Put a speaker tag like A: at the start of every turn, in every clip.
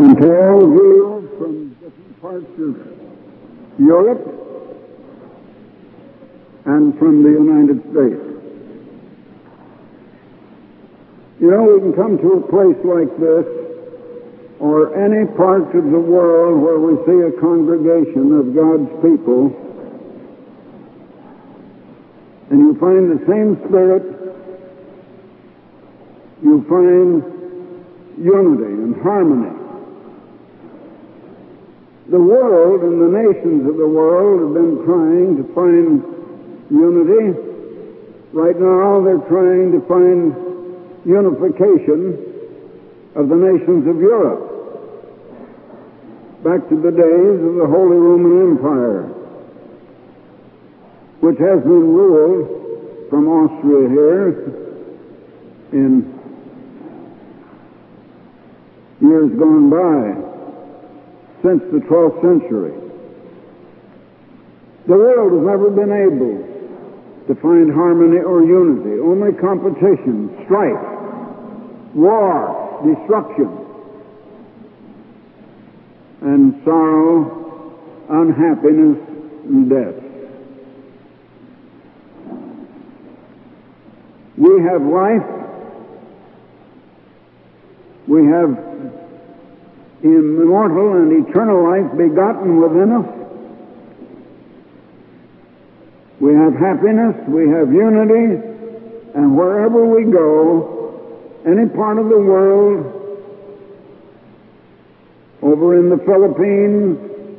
A: and to all viewers from different parts of Europe and from the United States. You know, we can come to a place like this, or any part of the world where we see a congregation of God's people, and you find the same spirit, you find unity and harmony. The world and the nations of the world have been trying to find unity. Right now they're trying to find unification of the nations of Europe, back to the days of the Holy Roman Empire, which has been ruled from Austria here in years gone by, since the 12th century. The world has never been able to find harmony or unity, only competition, strife, war, destruction, and sorrow, unhappiness, and death. We have life. We have immortal and eternal life begotten within us. We have happiness, we have unity, and wherever we go, any part of the world, over in the Philippines,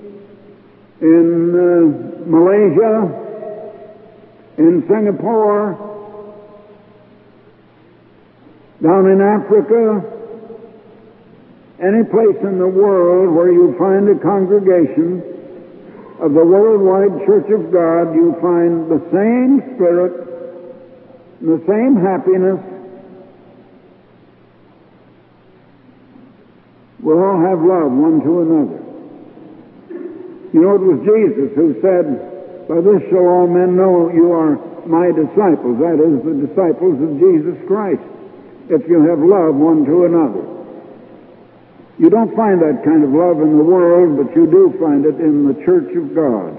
A: in Malaysia, in Singapore, down in Africa, any place in the world where you find a congregation of the worldwide Church of God, you find the same spirit, the same happiness. We'll all have love one to another. You know, it was Jesus who said, "By this shall all men know you are my disciples," that is, the disciples of Jesus Christ, if you have love one to another. You don't find that kind of love in the world, but you do find it in the Church of God.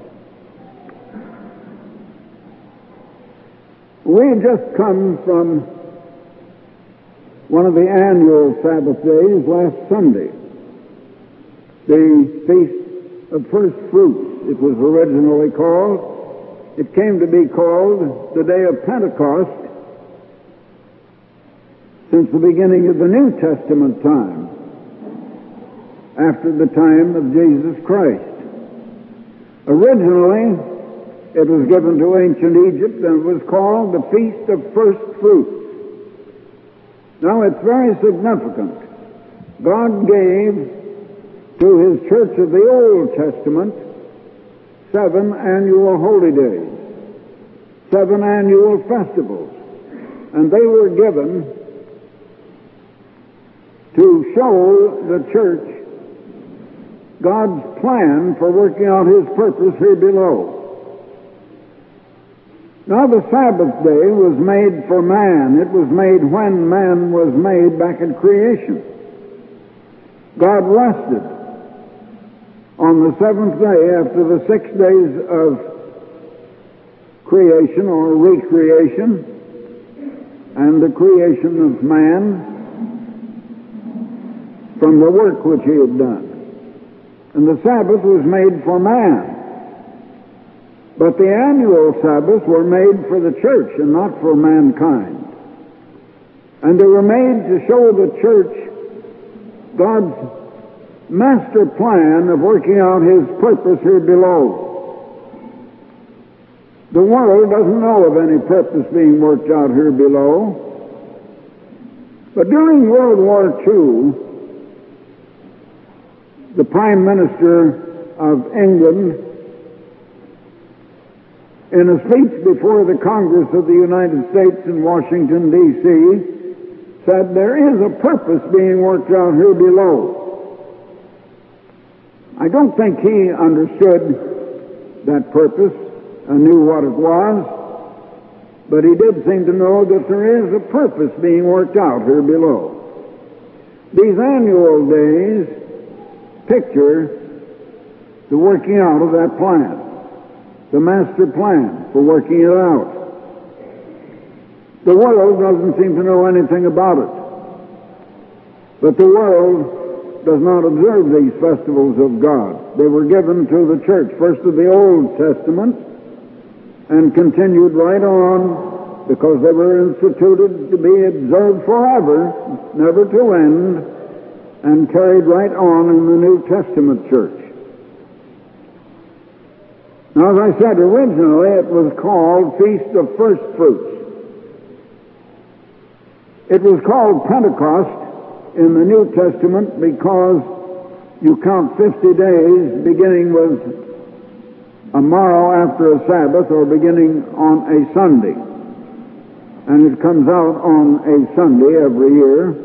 A: We had just come from one of the annual Sabbath days last Sunday, the Feast of First Fruits, it was originally called. It came to be called the Day of Pentecost since the beginning of the New Testament time, after the time of Jesus Christ. Originally, it was given to ancient Egypt and it was called the Feast of First Fruits. Now, it's very significant. God gave to His church of the Old Testament 7 annual holy days, 7 annual festivals, and they were given to show the church God's plan for working out His purpose here below. Now, the Sabbath day was made for man. It was made when man was made back in creation. God rested on the 7th day after the 6 days of creation or recreation and the creation of man from the work which he had done. And the Sabbath was made for man. But the annual Sabbaths were made for the church and not for mankind. And they were made to show the church God's master plan of working out His purpose here below. The world doesn't know of any purpose being worked out here below. But during World War II, the Prime Minister of England, in a speech before the Congress of the United States in Washington, D.C., said, "There is a purpose being worked out here below." I don't think he understood that purpose and knew what it was, but he did seem to know that there is a purpose being worked out here below. These annual days picture the working out of that plan, the master plan for working it out. The world doesn't seem to know anything about it, but the world does not observe these festivals of God. They were given to the church, first of the Old Testament, and continued right on because they were instituted to be observed forever, never to end, and carried right on in the New Testament church. Now, as I said, originally it was called Feast of First Fruits. It was called Pentecost in the New Testament because you count 50 days beginning with a morrow after a Sabbath or beginning on a Sunday. And it comes out on a Sunday every year.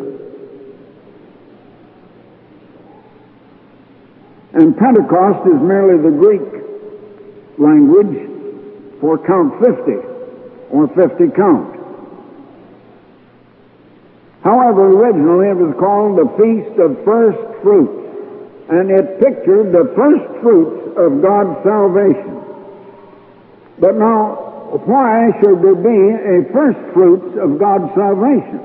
A: And Pentecost is merely the Greek language for count 50 or 50 count. However, originally it was called the Feast of First Fruits, and it pictured the first fruits of God's salvation. But now, why should there be a first fruits of God's salvation?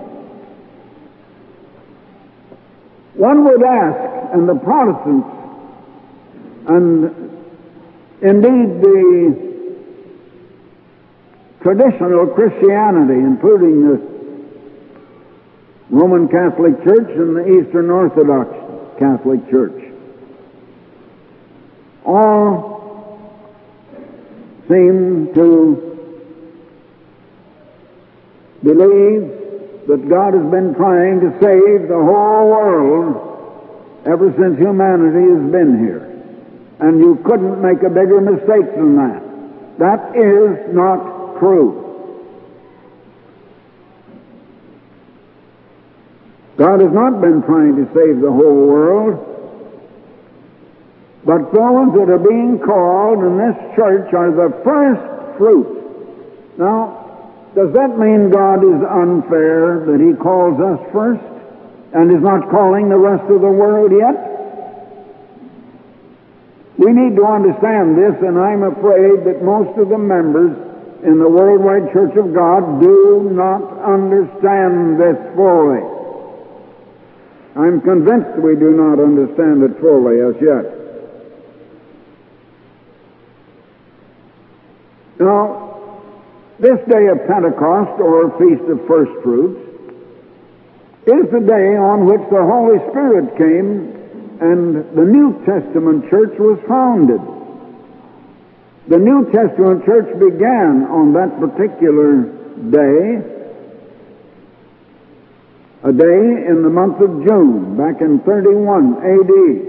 A: One would ask, and the Protestants, and indeed the traditional Christianity, including the Roman Catholic Church and the Eastern Orthodox Catholic Church, all seem to believe that God has been trying to save the whole world ever since humanity has been here. And you couldn't make a bigger mistake than that. That is not true. God has not been trying to save the whole world, but those that are being called in this church are the first fruits. Now, does that mean God is unfair that He calls us first and is not calling the rest of the world yet? We need to understand this, and I'm afraid that most of the members in the Worldwide Church of God do not understand this fully. I'm convinced we do not understand it fully as yet. Now, this day of Pentecost, or Feast of First Fruits, is the day on which the Holy Spirit came and the New Testament church was founded. The New Testament church began on that particular day, a day in the month of June, back in 31 A.D.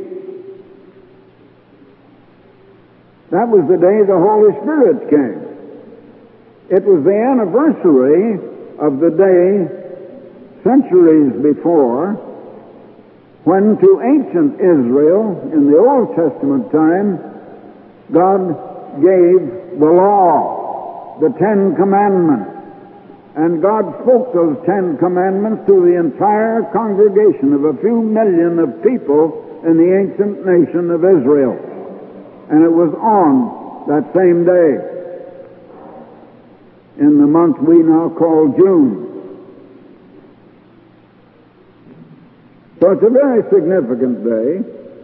A: That was the day the Holy Spirit came. It was the anniversary of the day centuries before when to ancient Israel, in the Old Testament time, God gave the law, the Ten Commandments. And God spoke those Ten Commandments to the entire congregation of a few million of people in the ancient nation of Israel. And it was on that same day, in the month we now call June. So it's a very significant day.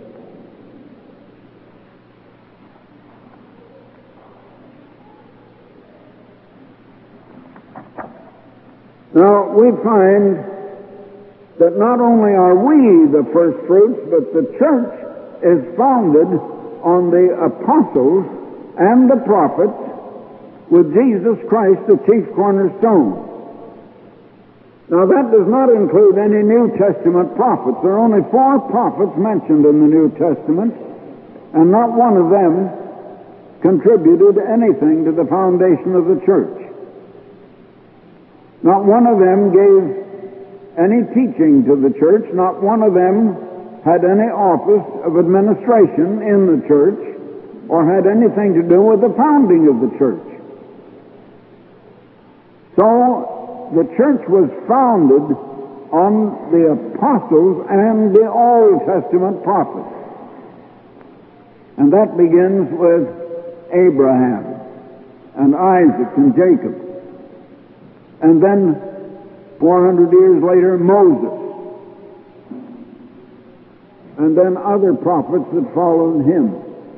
A: Now, we find that not only are we the first fruits, but the church is founded on the apostles and the prophets with Jesus Christ the chief cornerstone. Now, that does not include any New Testament prophets. There are only 4 prophets mentioned in the New Testament, and not one of them contributed anything to the foundation of the church. Not one of them gave any teaching to the church. Not one of them had any office of administration in the church or had anything to do with the founding of the church. So, the church was founded on the apostles and the Old Testament prophets. And that begins with Abraham and Isaac and Jacob. And then 400 years later, Moses. And then other prophets that followed him.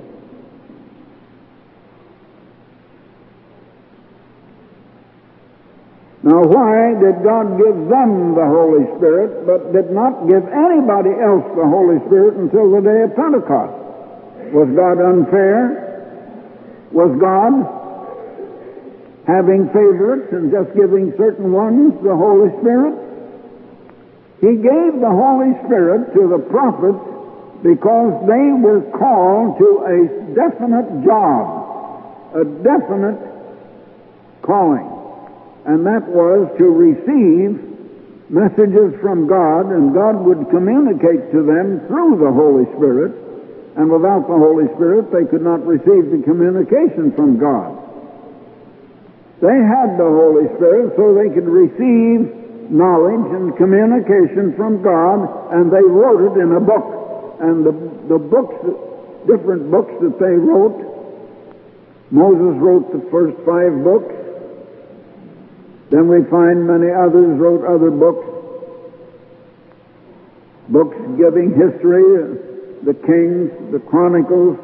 A: Now, why did God give them the Holy Spirit, but did not give anybody else the Holy Spirit until the day of Pentecost? Was God unfair? Was God having favorites and just giving certain ones the Holy Spirit? He gave the Holy Spirit to the prophets because they were called to a definite job, a definite calling. And that was to receive messages from God, and God would communicate to them through the Holy Spirit. And without the Holy Spirit, they could not receive the communication from God. They had the Holy Spirit so they could receive knowledge and communication from God, and they wrote it in a book. And the books, different books that they wrote, Moses wrote the first 5 books. Then we find many others wrote other books. Books giving history, the Kings, the Chronicles.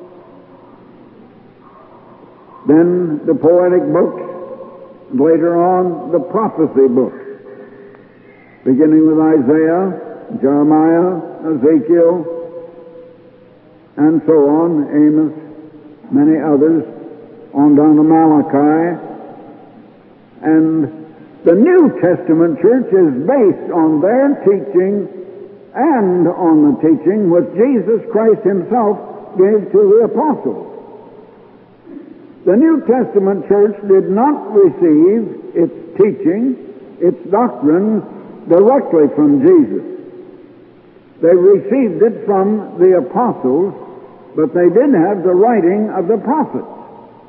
A: Then the poetic books. Later on, the prophecy books. Beginning with Isaiah, Jeremiah, Ezekiel, and so on, Amos, many others, on down to Malachi. And the New Testament church is based on their teaching and on the teaching which Jesus Christ himself gave to the apostles. The New Testament church did not receive its teaching, its doctrines, directly from Jesus. They received it from the apostles, but they did have the writing of the prophets.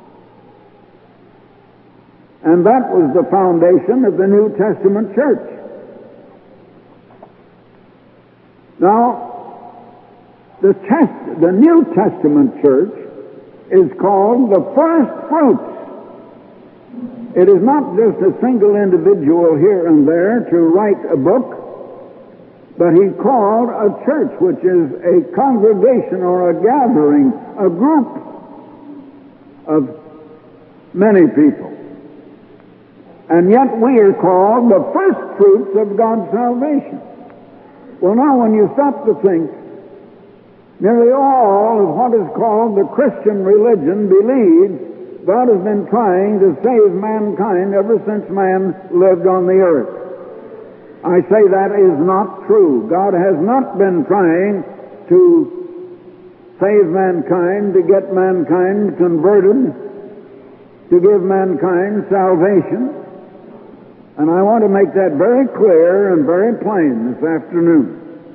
A: And that was the foundation of the New Testament church. Now, the New Testament church is called the first fruits. It is not just a single individual here and there to write a book, but he called a church, which is a congregation or a gathering, a group of many people. And yet we are called the first fruits of God's salvation. Well, now when you stop to think, nearly all of what is called the Christian religion believes God has been trying to save mankind ever since man lived on the earth. I say that is not true. God has not been trying to save mankind, to get mankind converted, to give mankind salvation. And I want to make that very clear and very plain this afternoon.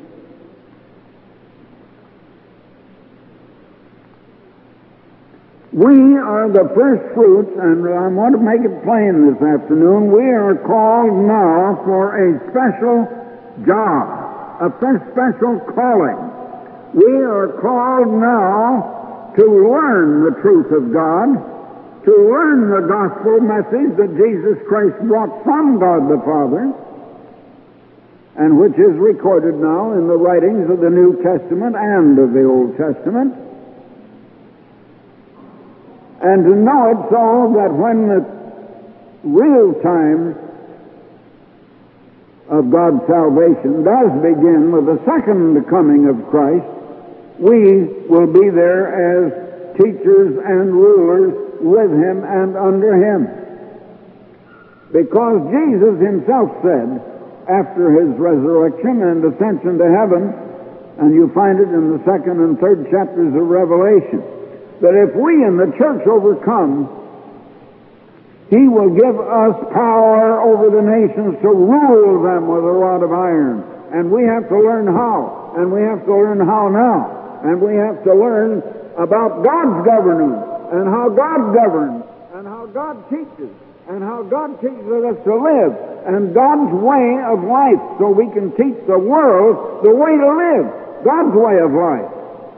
A: We are the first fruits, and I want to make it plain this afternoon. We are called now for a special job, a special calling. We are called now to learn the truth of God, to learn the gospel message that Jesus Christ brought from God the Father, and which is recorded now in the writings of the New Testament and of the Old Testament, and to know it so that when the real time of God's salvation does begin with the second coming of Christ, we will be there as teachers and rulers with him and under him. Because Jesus himself said, after his resurrection and ascension to heaven, and you find it in the 2nd and 3rd chapters of Revelation, that if we in the church overcome, he will give us power over the nations to rule them with a rod of iron. And we have to learn how, and we have to learn how now, and we have to learn about God's governance, and how God governs, and how God teaches, and how God teaches us to live, and God's way of life, so we can teach the world the way to live, God's way of life.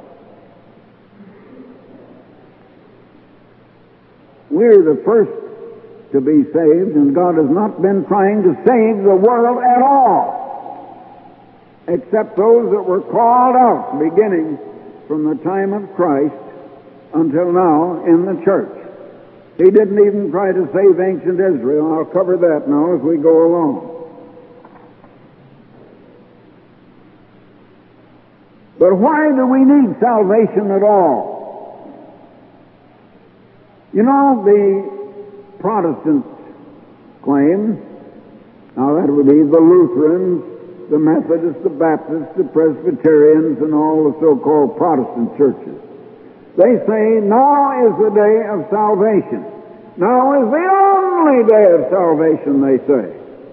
A: We're the first to be saved, and God has not been trying to save the world at all, except those that were called out beginning from the time of Christ until now in the church. He didn't even try to save ancient Israel. I'll cover that now as we go along. But why do we need salvation at all? You know, the Protestants claim, now that would be the Lutherans, the Methodists, the Baptists, the Presbyterians, and all the so-called Protestant churches. They say, now is the day of salvation. Now is the only day of salvation, they say.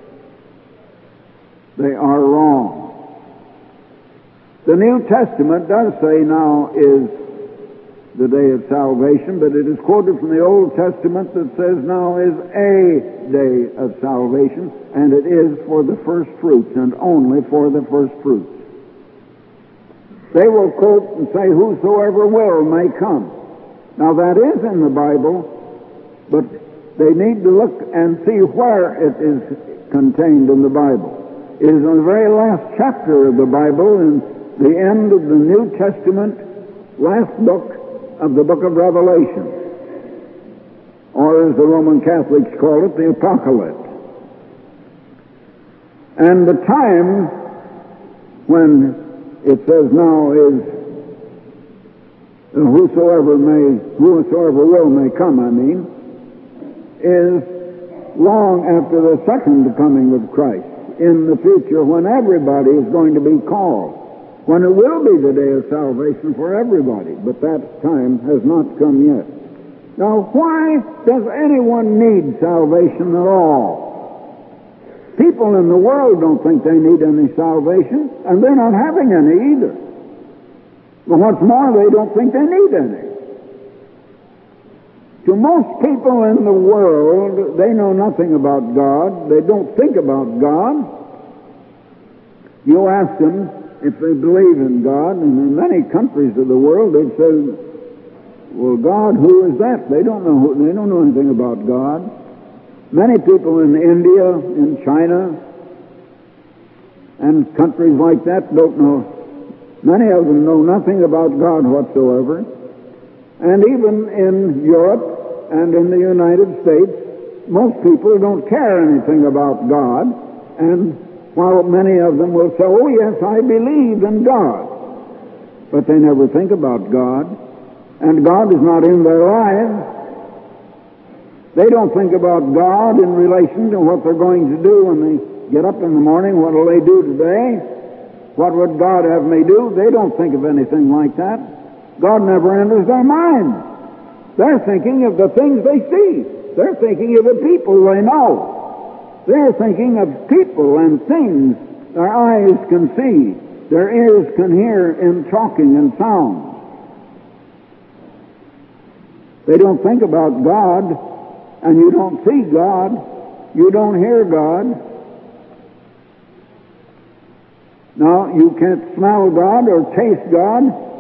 A: They are wrong. The New Testament does say now is the day of salvation, but it is quoted from the Old Testament that says now is a day of salvation, and it is for the first fruits, and only for the first fruits. They will quote and say, whosoever will may come. Now that is in the Bible, but they need to look and see where it is contained in the Bible. It is in the very last chapter of the Bible, in the end of the New Testament, last book of the book of Revelation, or as the Roman Catholics call it, the Apocalypse. And the time when it says now is whosoever will may come, is long after the second coming of Christ, in the future when everybody is going to be called, when it will be the day of salvation for everybody, but that time has not come yet. Now, why does anyone need salvation at all? People in the world don't think they need any salvation, and they're not having any either. But what's more, they don't think they need any. To most people in the world, they know nothing about God. They don't think about God. You ask them if they believe in God, and in many countries of the world, they'd say, well, God, who is that? They don't know anything about God. Many people in India, in China, and countries like that don't know. Many of them know nothing about God whatsoever. And even in Europe and in the United States, most people don't care anything about God. And while many of them will say, oh yes, I believe in God, but they never think about God. And God is not in their lives. They don't think about God in relation to what they're going to do when they get up in the morning. What will they do today? What would God have me do? They don't think of anything like that. God never enters their mind. They're thinking of the things they see. They're thinking of the people they know. They're thinking of people and things their eyes can see, their ears can hear in talking and sound. They don't think about God. And you don't see God, you don't hear God. Now, you can't smell God or taste God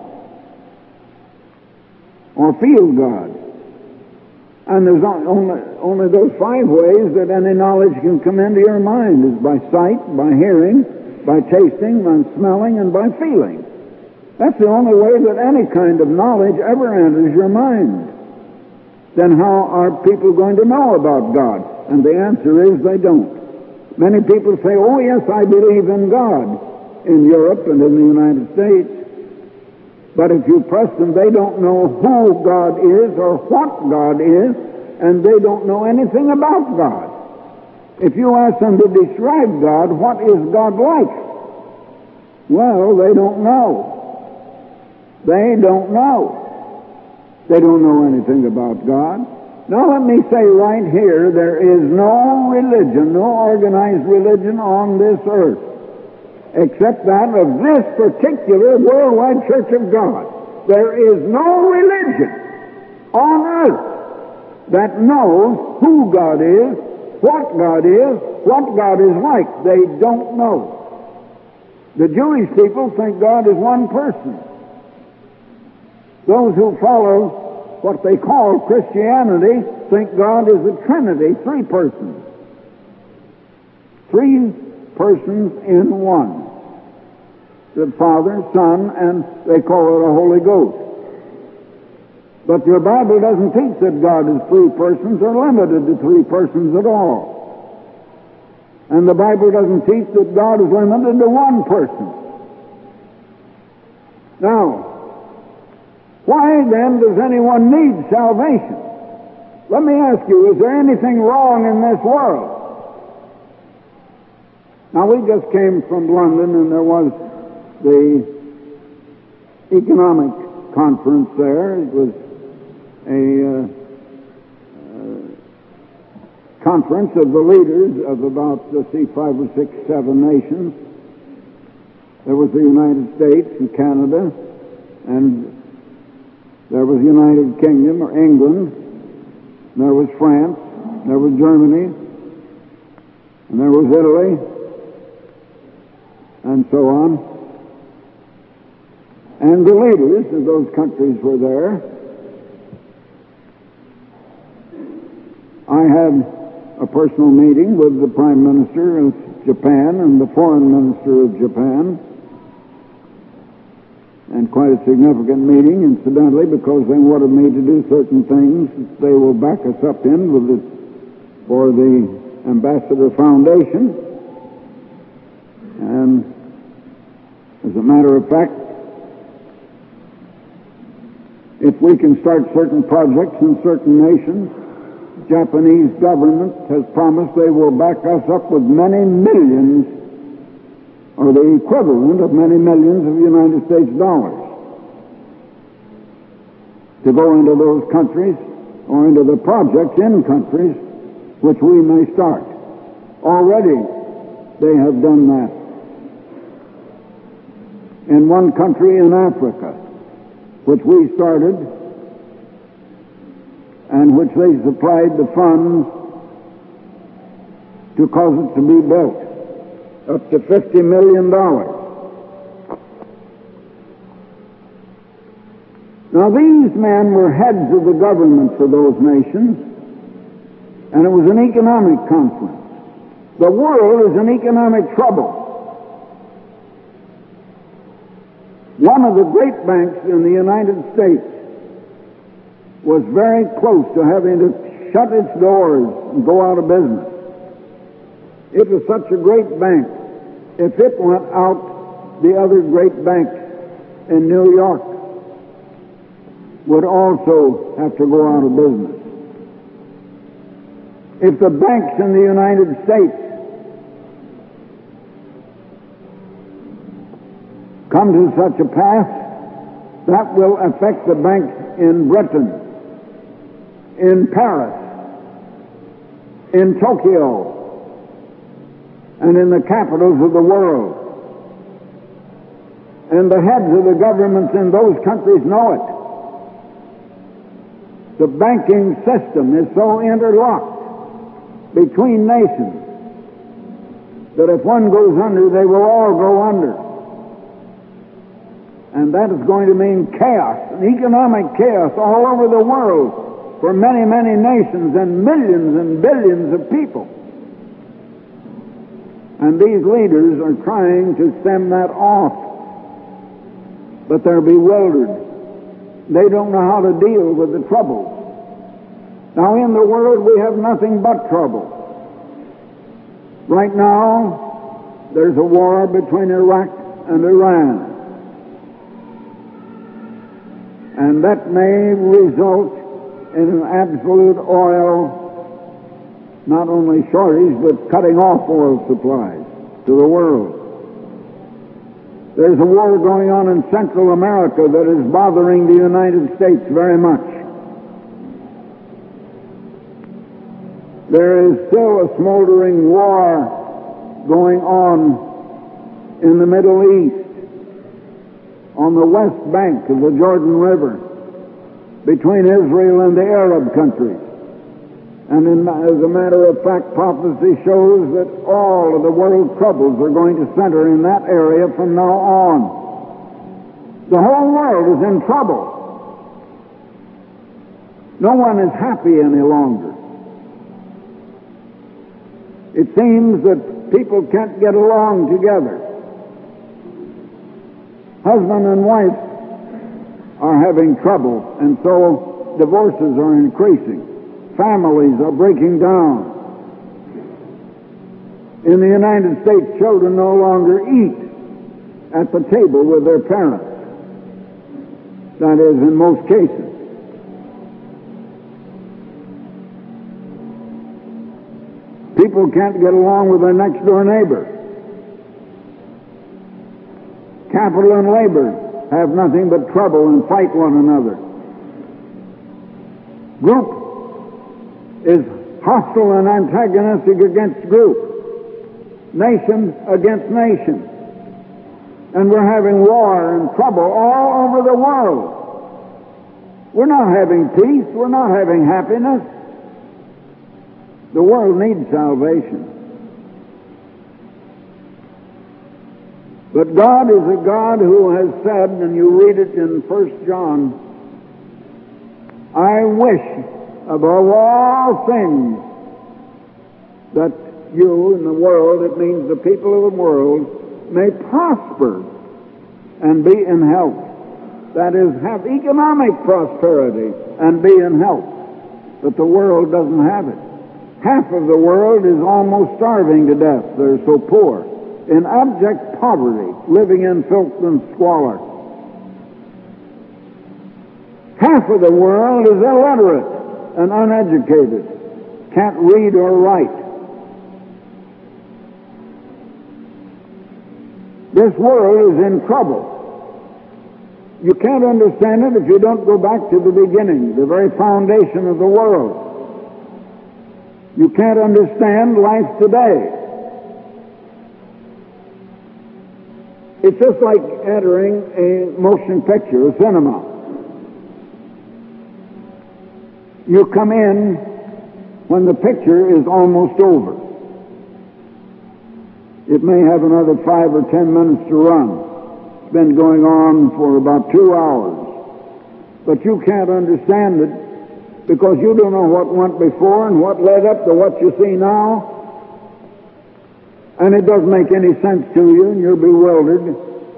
A: or feel God. And there's only those 5 ways that any knowledge can come into your mind, is by sight, by hearing, by tasting, by smelling, and by feeling. That's the only way that any kind of knowledge ever enters your mind. Then how are people going to know about God? And the answer is they don't. Many people say, oh yes, I believe in God, in Europe and in the United States. But if you press them, they don't know who God is or what God is, and they don't know anything about God. If you ask them to describe God, what is God like? Well, they don't know. They don't know. They don't know anything about God. Now let me say right here, there is no religion, no organized religion on this earth, except that of this particular worldwide Church of God. There is no religion on earth that knows who God is, what God is like. They don't know. The Jewish people think God is one person. Those who follow what they call Christianity think God is a Trinity, three persons. Three persons in one. The Father, Son, and they call it a Holy Ghost. But your Bible doesn't teach that God is three persons or limited to three persons at all. And the Bible doesn't teach that God is limited to one person. Now, why then does anyone need salvation? Let me ask you, is there anything wrong in this world? Now, we just came from London, and there was the economic conference there. It was a conference of the leaders of about, let's see, 5 or 6, 7 nations. There was the United States and Canada, and there was the United Kingdom, or England, there was France, there was Germany, and there was Italy, and so on. And the leaders of those countries were there. I had a personal meeting with the Prime Minister of Japan and the Foreign Minister of Japan, and quite a significant meeting, incidentally, because they wanted me to do certain things that they will back us up in for the Ambassador Foundation. And as a matter of fact, if we can start certain projects in certain nations, the Japanese government has promised they will back us up with many millions, or the equivalent of many millions of United States dollars, to go into those countries or into the projects in countries which we may start. Already they have done that. In one country in Africa, which we started, and which they supplied the funds to cause it to be built, up to $50 million. Now, these men were heads of the governments of those nations, and it was an economic conference. The world is in economic trouble. One of the great banks in the United States was very close to having to shut its doors and go out of business. It was such a great bank. If it went out, the other great banks in New York would also have to go out of business. If the banks in the United States come to such a pass, that will affect the banks in Britain, in Paris, in Tokyo, and in the capitals of the world. And the heads of the governments in those countries know it. The banking system is so interlocked between nations that if one goes under, they will all go under. And that is going to mean chaos, an economic chaos all over the world for many, many nations and millions and billions of people. And these leaders are trying to stem that off. But they're bewildered. They don't know how to deal with the troubles. Now, in the world, we have nothing but trouble. Right now, there's a war between Iraq and Iran. And that may result in an absolute oil, not only shortage, but cutting off oil supplies to the world. There's a war going on in Central America that is bothering the United States very much. There is still a smoldering war going on in the Middle East, on the west bank of the Jordan River, between Israel and the Arab countries. And as a matter of fact, prophecy shows that all of the world's troubles are going to center in that area from now on. The whole world is in trouble. No one is happy any longer. It seems that people can't get along together. Husband and wife are having trouble, and so divorces are increasing. Families are breaking down. In the United States, children no longer eat at the table with their parents. That is, in most cases. People can't get along with their next-door neighbor. Capital and labor have nothing but trouble and fight one another. Group is hostile and antagonistic against group. Nation against nation. And we're having war and trouble all over the world. We're not having peace. We're not having happiness. The world needs salvation. But God is a God who has said, and you read it in 1 John, I wish above all things that you in the world, it means the people of the world, may prosper and be in health. That is, have economic prosperity and be in health. But the world doesn't have it. Half of the world is almost starving to death. They're so poor. In abject poverty, living in filth and squalor. Half of the world is illiterate and uneducated, can't read or write. This world is in trouble. You can't understand it if you don't go back to the beginning, the very foundation of the world. You can't understand life today. It's just like entering a motion picture, a cinema. You come in when the picture is almost over. It may have another 5 or 10 minutes to run. It's been going on for about 2 hours. But you can't understand it because you don't know what went before and what led up to what you see now. And it doesn't make any sense to you, and you're bewildered.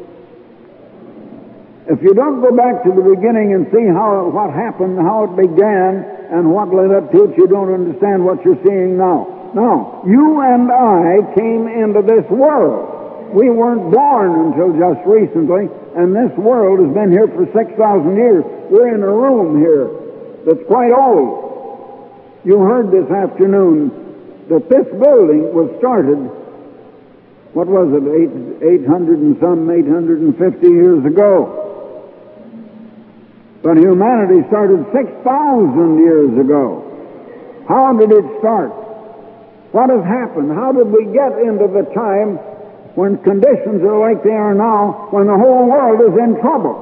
A: If you don't go back to the beginning and see what happened, how it began, and what led up to it, you don't understand what you're seeing now. Now, you and I came into this world. We weren't born until just recently, and this world has been here for 6,000 years. We're in a room here that's quite old. You heard this afternoon that this building was started, what was it, 850 years ago. But humanity started 6,000 years ago. How did it start? What has happened? How did we get into the time when conditions are like they are now, when the whole world is in trouble?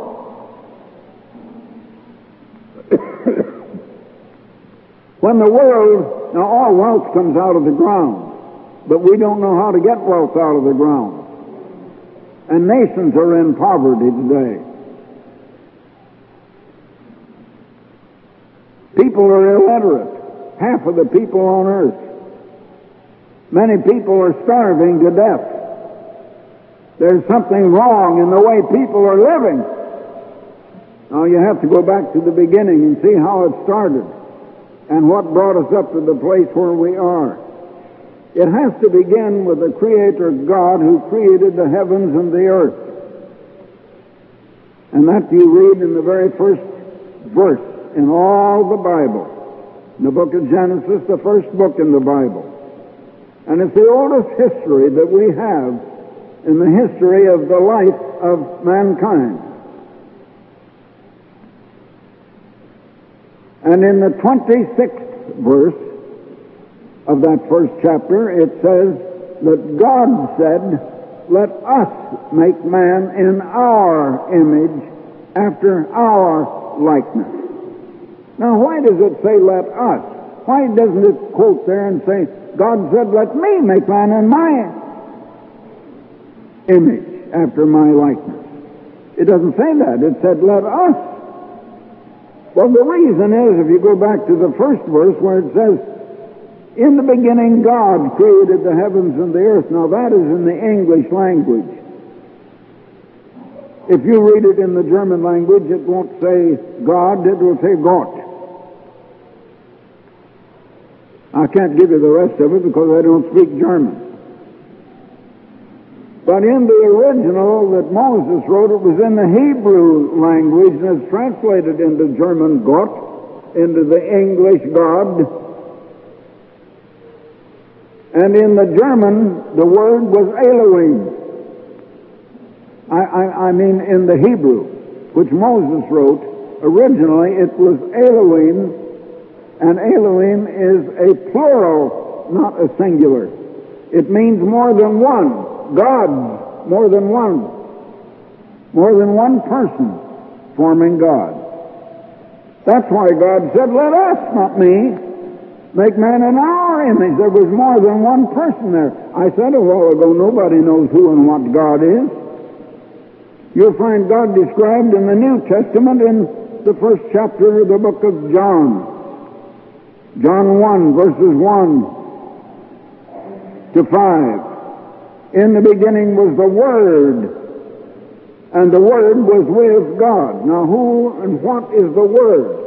A: When the world, now all wealth comes out of the ground, but we don't know how to get wealth out of the ground. And nations are in poverty today. People are illiterate. Half of the people on earth. Many people are starving to death. There's something wrong in the way people are living. Now you have to go back to the beginning and see how it started and what brought us up to the place where we are. It has to begin with the Creator God who created the heavens and the earth. And that you read in the very first verse in all the Bible. In the book of Genesis, the first book in the Bible. And it's the oldest history that we have in the history of the life of mankind. And in the 26th verse of that first chapter, it says that God said, let us make man in our image, after our likeness. Now, why does it say let us? Why doesn't it quote there and say, God said, let me make man in my image, after my likeness? It doesn't say that. It said, let us. Well, the reason is, if you go back to the first verse where it says, in the beginning God created the heavens and the earth. Now that is in the English language. If you read it in the German language, it won't say God, it will say Gott. I can't give you the rest of it because I don't speak German. But in the original that Moses wrote, it was in the Hebrew language, and it's translated into German Gott, into the English God. And in the German, the word was Elohim. I mean in the Hebrew, which Moses wrote, originally it was Elohim, and Elohim is a plural, not a singular. It means more than one. God, more than one. More than one person forming God. That's why God said, let us, not me, make man in our image. There was more than one person there. I said a while ago, nobody knows who and what God is. You'll find God described in the New Testament in the first chapter of the book of John. John 1, verses 1 to 5. In the beginning was the Word, and the Word was with God. Now who and what is the Word?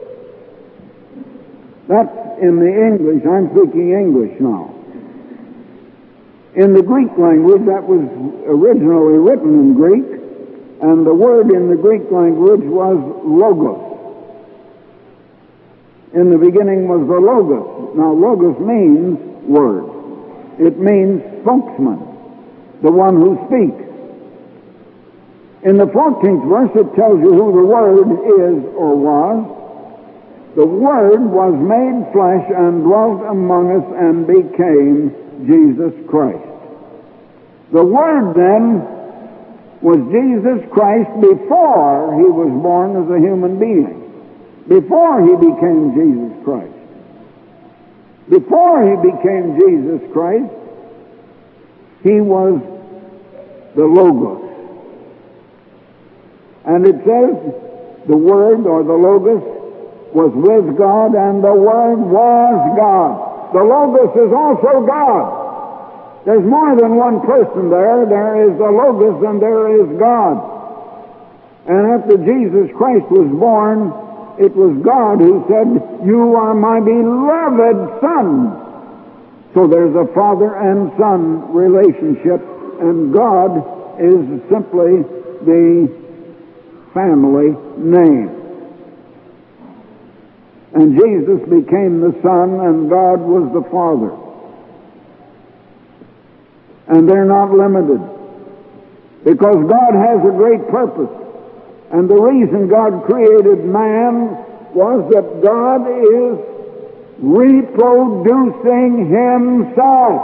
A: That's in the English. I'm speaking English now. In the Greek language, that was originally written in Greek, and the word in the Greek language was logos. In the beginning was the logos. Now, logos means word. It means spokesman, the one who speaks. In the 14th verse, it tells you who the Word is or was. The Word was made flesh and dwelt among us and became Jesus Christ. The Word, then, was Jesus Christ before he was born as a human being. Before he became Jesus Christ. Before he became Jesus Christ, he was the Logos. And it says the Word, or the Logos, was with God, and the Word was God. The Logos is also God. There's more than one person there. There is the Logos and there is God. And after Jesus Christ was born, it was God who said, you are my beloved Son. So there's a father and son relationship, and God is simply the family name. And Jesus became the Son, and God was the Father. And they're not limited, because God has a great purpose. And the reason God created man was that God is reproducing himself.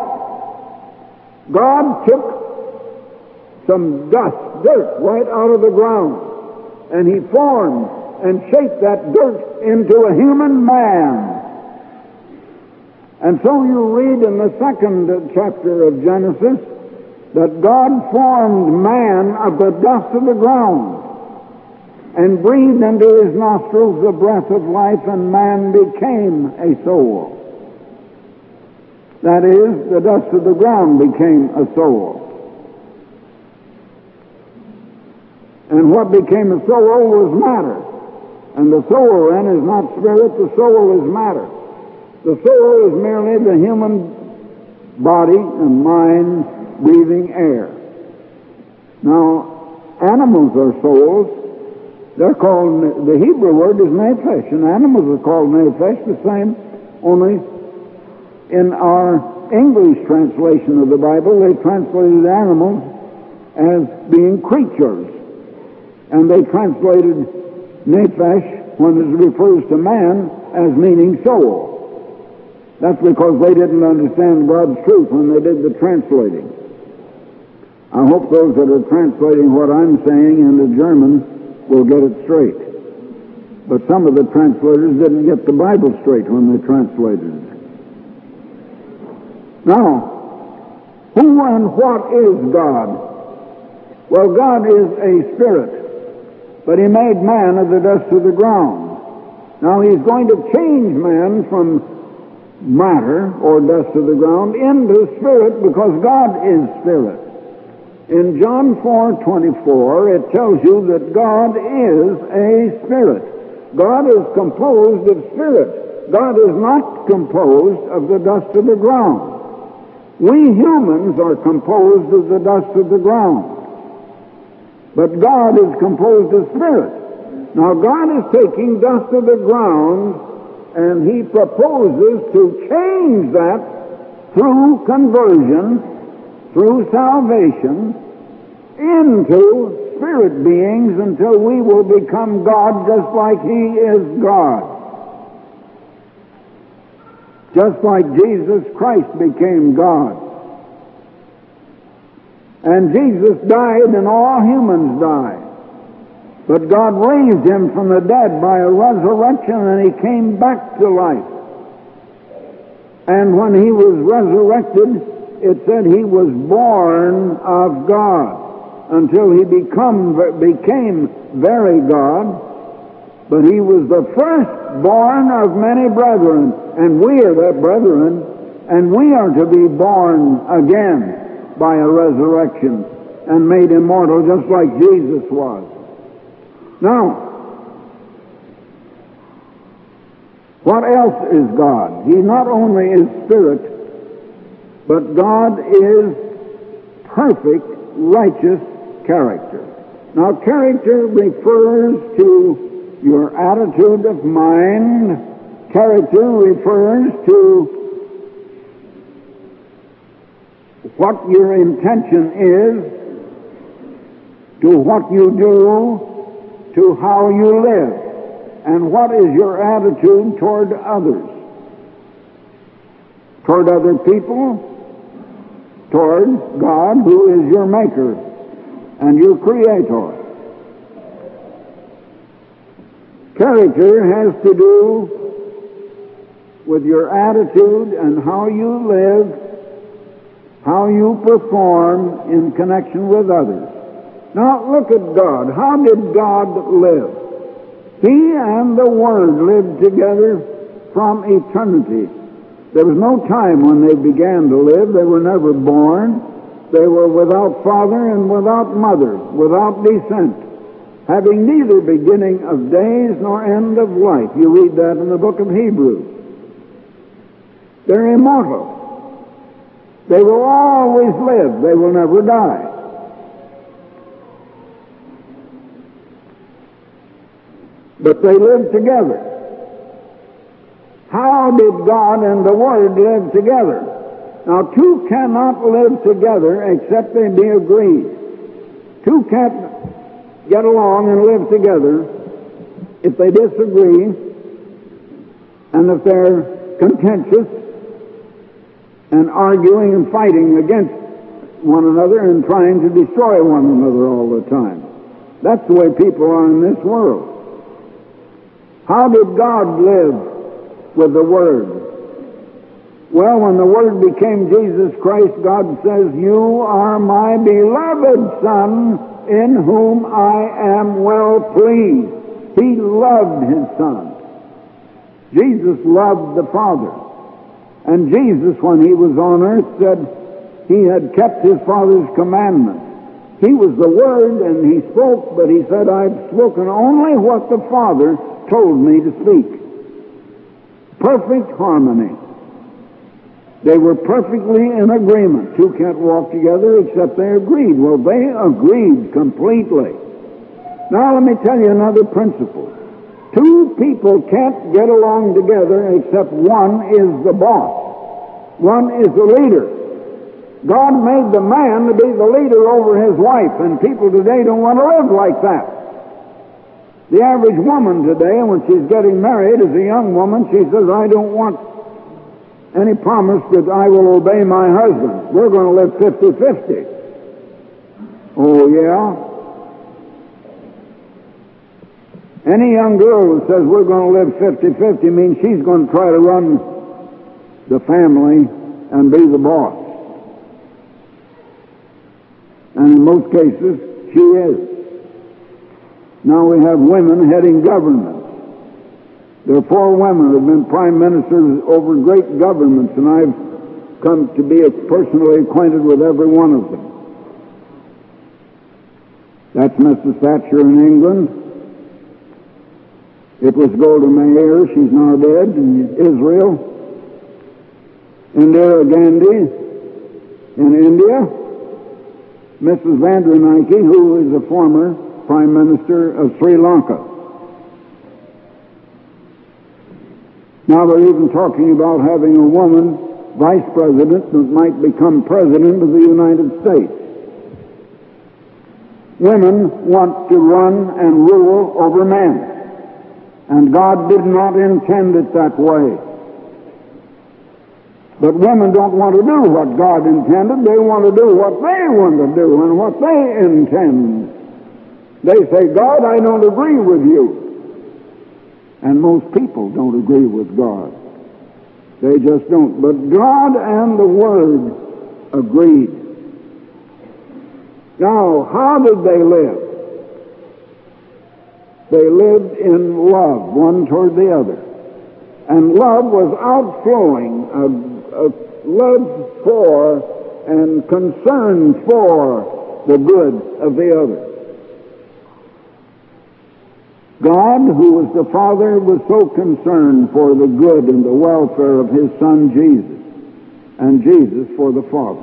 A: God took some dust, dirt, right out of the ground, and he formed and shaped that dirt into a human man. And so you read in the 2nd chapter of Genesis that God formed man of the dust of the ground and breathed into his nostrils the breath of life, and man became a soul. That is, the dust of the ground became a soul. And what became a soul was matter. And the soul then is not spirit, the soul is matter. The soul is merely the human body and mind breathing air. Now, animals are souls. They're called, the Hebrew word is nephesh, and animals are called nephesh, the same, only in our English translation of the Bible, they translated animals as being creatures. And they translated nephesh, when it refers to man, as meaning soul. That's because they didn't understand God's truth when they did the translating. I hope those that are translating what I'm saying into German will get it straight. But some of the translators didn't get the Bible straight when they translated it. Now, who and what is God? Well, God is a spirit, but He made man of the dust of the ground. Now He's going to change man from matter, or dust of the ground, into spirit, because God is spirit. In John 4:24, it tells you that God is a spirit. God is composed of spirit. God is not composed of the dust of the ground. We humans are composed of the dust of the ground. But God is composed of spirit. Now God is taking dust of the ground, and He proposes to change that through conversion, through salvation, into spirit beings until we will become God just like He is God. Just like Jesus Christ became God. And Jesus died and all humans died. But God raised Him from the dead by a resurrection, and He came back to life. And when He was resurrected, it said He was born of God, until He became very God. But He was the firstborn of many brethren, and we are the brethren, and we are to be born again by a resurrection and made immortal just like Jesus was. Now, what else is God? He not only is spirit, but God is perfect, righteous character. Now, character refers to your attitude of mind. Character refers to what your intention is, to what you do, to how you live, and what is your attitude toward others, toward other people, toward God, who is your maker and your creator. Character has to do with your attitude and how you live, how you perform in connection with others. Now look at God. How did God live? He and the Word lived together from eternity. There was no time when they began to live. They were never born. They were without father and without mother, without descent, having neither beginning of days nor end of life. You read that in the book of Hebrews. They're immortal. They will always live. They will never die. But they lived together. How did God and the Word live together? Now, two cannot live together except they be agreed. Two can't get along and live together if they disagree and if they're contentious and arguing and fighting against one another and trying to destroy one another all the time. That's the way people are in this world. How did God live with the Word? Well, when the Word became Jesus Christ, God says, "You are my beloved Son, in whom I am well pleased." He loved His Son. Jesus loved the Father. And Jesus, when He was on earth, said He had kept His Father's commandments. He was the Word, and He spoke, but He said, "I've spoken only what the Father told me to speak." Perfect harmony. They were perfectly in agreement. Two can't walk together except they agreed. Well, they agreed completely. Now let me tell you another principle. Two people can't get along together except one is the boss. One is the leader. God made the man to be the leader over his wife, and people today don't want to live like that. The average woman today, when she's getting married as a young woman, she says, "I don't want any promise that I will obey my husband. We're going to live 50-50. Oh, yeah? Any young girl who says we're going to live 50-50 means she's going to try to run the family and be the boss. And in most cases, she is. Now we have women heading governments. There are 4 women who have been prime ministers over great governments, and I've come to be personally acquainted with every one of them. That's Mrs. Thatcher in England. It was Golda Meir, she's now dead, in Israel. Indira Gandhi in India. Mrs. Vanderenike, who is a former Prime Minister of Sri Lanka. Now they're even talking about having a woman vice president that might become president of the United States. Women want to run and rule over men. And God did not intend it that way. But women don't want to do what God intended. They want to do what they want to do and what they intend. They say, God, I don't agree with you. And most people don't agree with God. They just don't. But God and the Word agreed. Now, how did they live? They lived in love, one toward the other. And love was outflowing of love for and concern for the good of the other. God, who was the Father, was so concerned for the good and the welfare of His Son Jesus, and Jesus for the Father.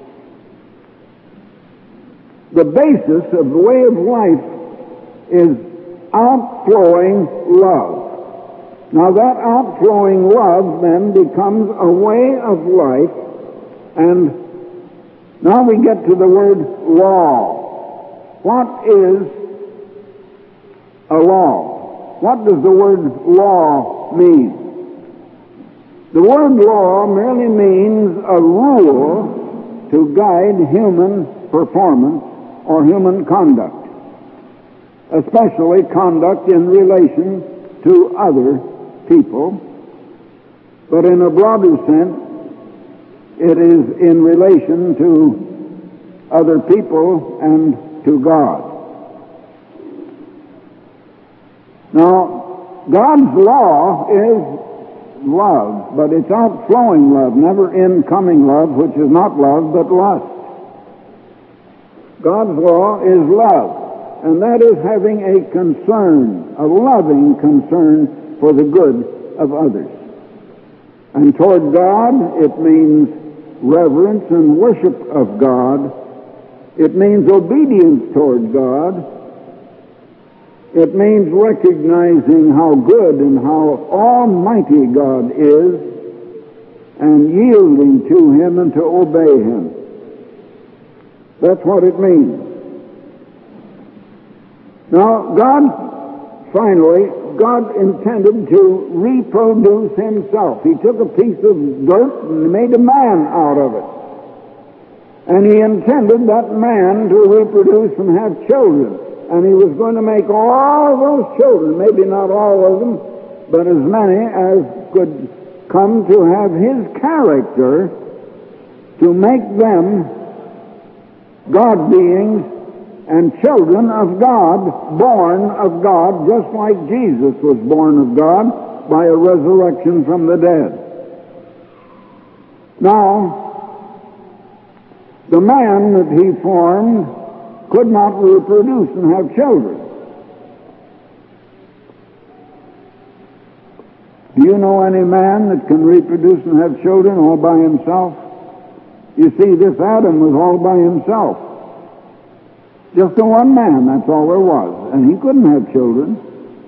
A: The basis of the way of life is outflowing love. Now that outflowing love then becomes a way of life, and now we get to the word law. What is a law? What does the word law mean? The word law merely means a rule to guide human performance or human conduct, especially conduct in relation to other people, but in a broader sense, it is in relation to other people and to God. Now, God's law is love, but it's outflowing love, never incoming love, which is not love, but lust. God's law is love, and that is having a concern, a loving concern for the good of others. And toward God, it means reverence and worship of God. It means obedience toward God. It means recognizing how good and how almighty God is and yielding to Him and to obey Him. That's what it means. Now, God intended to reproduce Himself. He took a piece of dirt and made a man out of it. And He intended that man to reproduce and have children. And He was going to make all those children, maybe not all of them, but as many as could come to have His character, to make them God beings and children of God, born of God, just like Jesus was born of God by a resurrection from the dead. Now, the man that He formed could not reproduce and have children. Do you know any man that can reproduce and have children all by himself? You see, this Adam was all by himself. Just the one man, that's all there was. And he couldn't have children.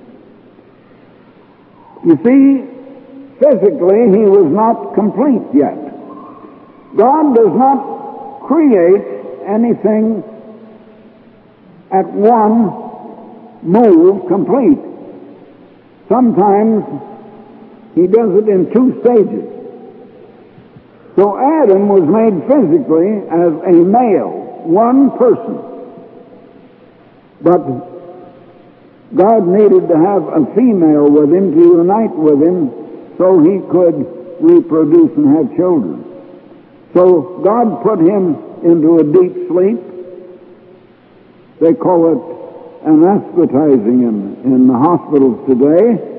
A: You see, physically he was not complete yet. God does not create anything at one move complete. Sometimes He does it in 2 stages. So Adam was made physically as a male, one person. But God needed to have a female with him to unite with him so he could reproduce and have children. So God put him into a deep sleep. They call it anesthetizing in the hospitals today.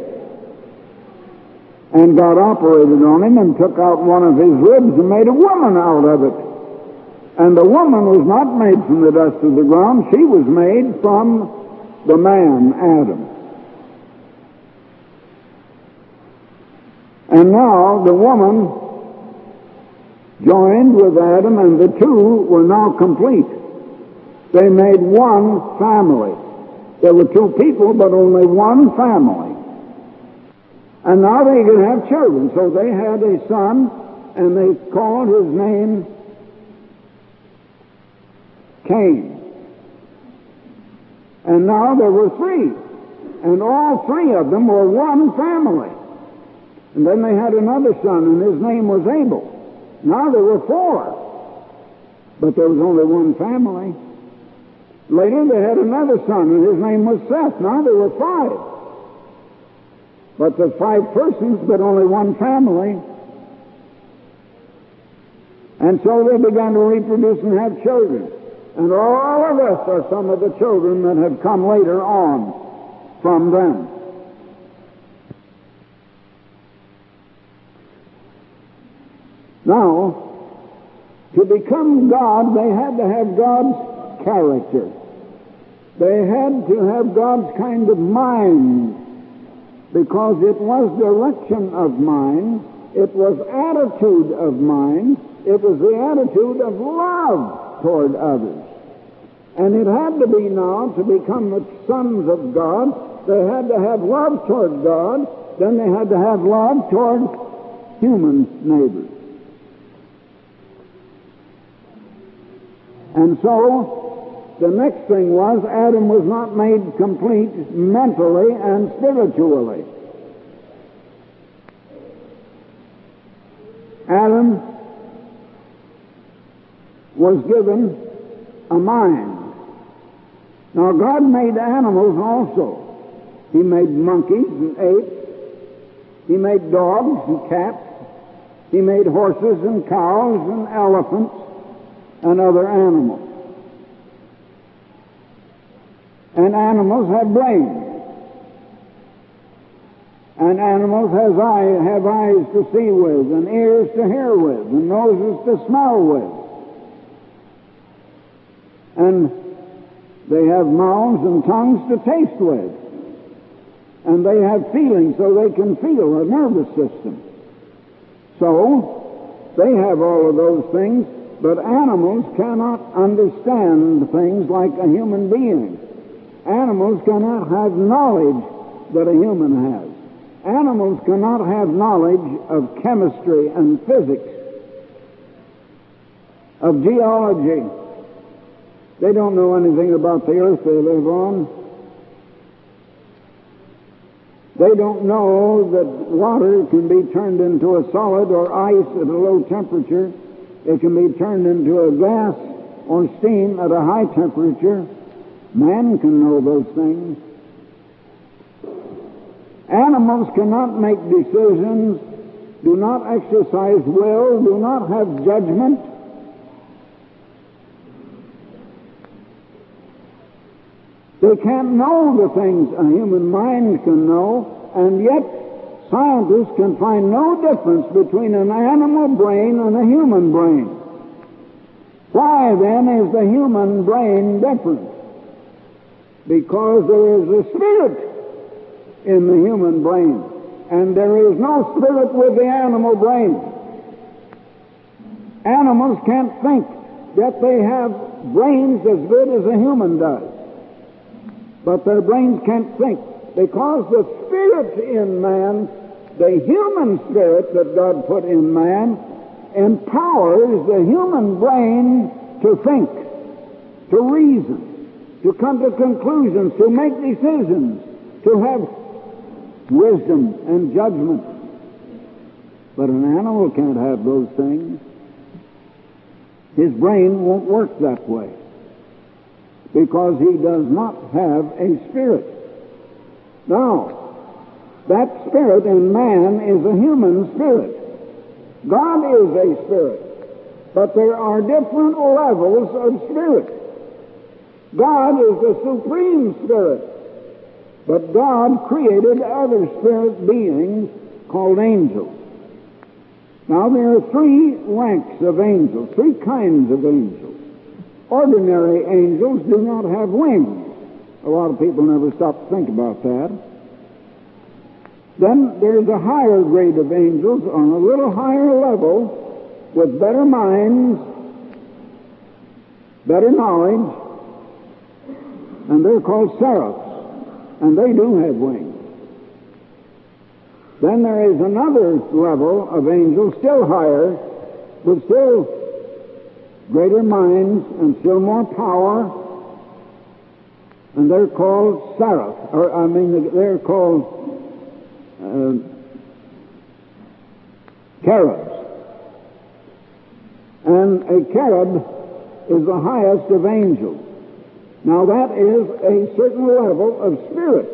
A: And God operated on him and took out one of his ribs and made a woman out of it. And the woman was not made from the dust of the ground. She was made from the man, Adam. And now the woman joined with Adam, and the two were now complete. They made one family. There were two people, but only one family. And now they could have children. So they had a son, and they called his name Cain. And now there were three, and all three of them were one family. And then they had another son, and his name was Abel. Now there were four, but there was only one family. Later they had another son, and his name was Seth. Now there were five. But there's five persons, but only one family. And so they began to reproduce and have children. And all of us are some of the children that have come later on from them. Now, to become God, they had to have God's character. They had to have God's kind of mind, because it was direction of mind, it was attitude of mind, it was the attitude of love toward others. And it had to be now, to become the sons of God, they had to have love toward God, then they had to have love toward human neighbors. And so, the next thing was, Adam was not made complete mentally and spiritually. Adam was given a mind. Now, God made animals also. He made monkeys and apes. He made dogs and cats. He made horses and cows and elephants and other animals. And animals have brains. And animals have eyes to see with, and ears to hear with, and noses to smell with. And they have mouths and tongues to taste with. And they have feelings so they can feel, a nervous system. So, they have all of those things, but animals cannot understand things like a human being. Animals cannot have knowledge that a human has. Animals cannot have knowledge of chemistry and physics, of geology. They don't know anything about the earth they live on. They don't know that water can be turned into a solid, or ice at a low temperature. It can be turned into a gas or steam at a high temperature. Man can know those things. Animals cannot make decisions, do not exercise will, do not have judgment. They can't know the things a human mind can know, and yet scientists can find no difference between an animal brain and a human brain. Why, then, is the human brain different? Because there is a spirit in the human brain, and there is no spirit with the animal brain. Animals can't think, yet they have brains as good as a human does. But their brains can't think, because the spirit in man, the human spirit that God put in man, empowers the human brain to think, to reason, to come to conclusions, to make decisions, to have wisdom and judgment. But an animal can't have those things. His brain won't work that way, because he does not have a spirit. Now, that spirit in man is a human spirit. God is a spirit, but there are different levels of spirit. God is the supreme spirit, but God created other spirit beings called angels. Now, there are three ranks of angels, three kinds of angels. Ordinary angels do not have wings. A lot of people never stop to think about that. Then there's a higher grade of angels on a little higher level with better minds, better knowledge, and they're called seraphs, and they do have wings. Then there is another level of angels, still higher, with still greater minds and still more power, and they're called seraphs, they're called cherubs. And a cherub is the highest of angels. Now that is a certain level of spirit.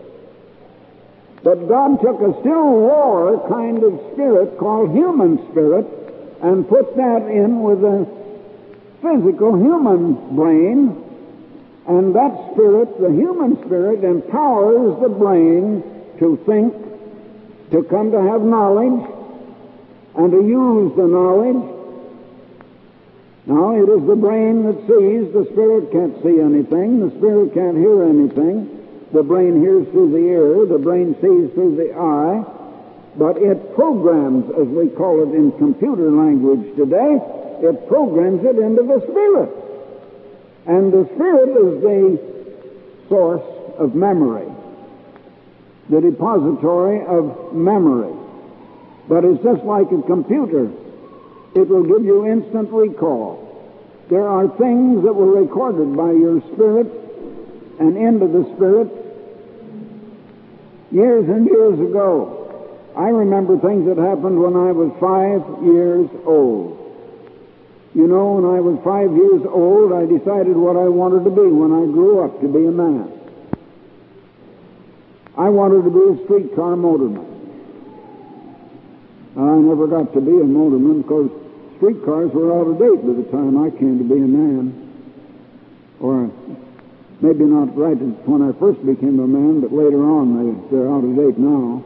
A: But God took a still lower kind of spirit called human spirit and put that in with a physical human brain, and that spirit, the human spirit, empowers the brain to think, to come to have knowledge, and to use the knowledge. Now, it is the brain that sees. The spirit can't see anything. The spirit can't hear anything. The brain hears through the ear. The brain sees through the eye. But it programs, as we call it in computer language today, it programs it into the spirit. And the spirit is the source of memory, the depository of memory. But it's just like a computer. It will give you instant recall. There are things that were recorded by your spirit and into the spirit years and years ago. I remember things that happened when I was 5 years old. You know, when I was 5 years old, I decided what I wanted to be when I grew up to be a man. I wanted to be a streetcar motorman. And I never got to be a motorman because streetcars were out of date by the time I came to be a man. Or maybe not right when I first became a man, but later on they're out of date now.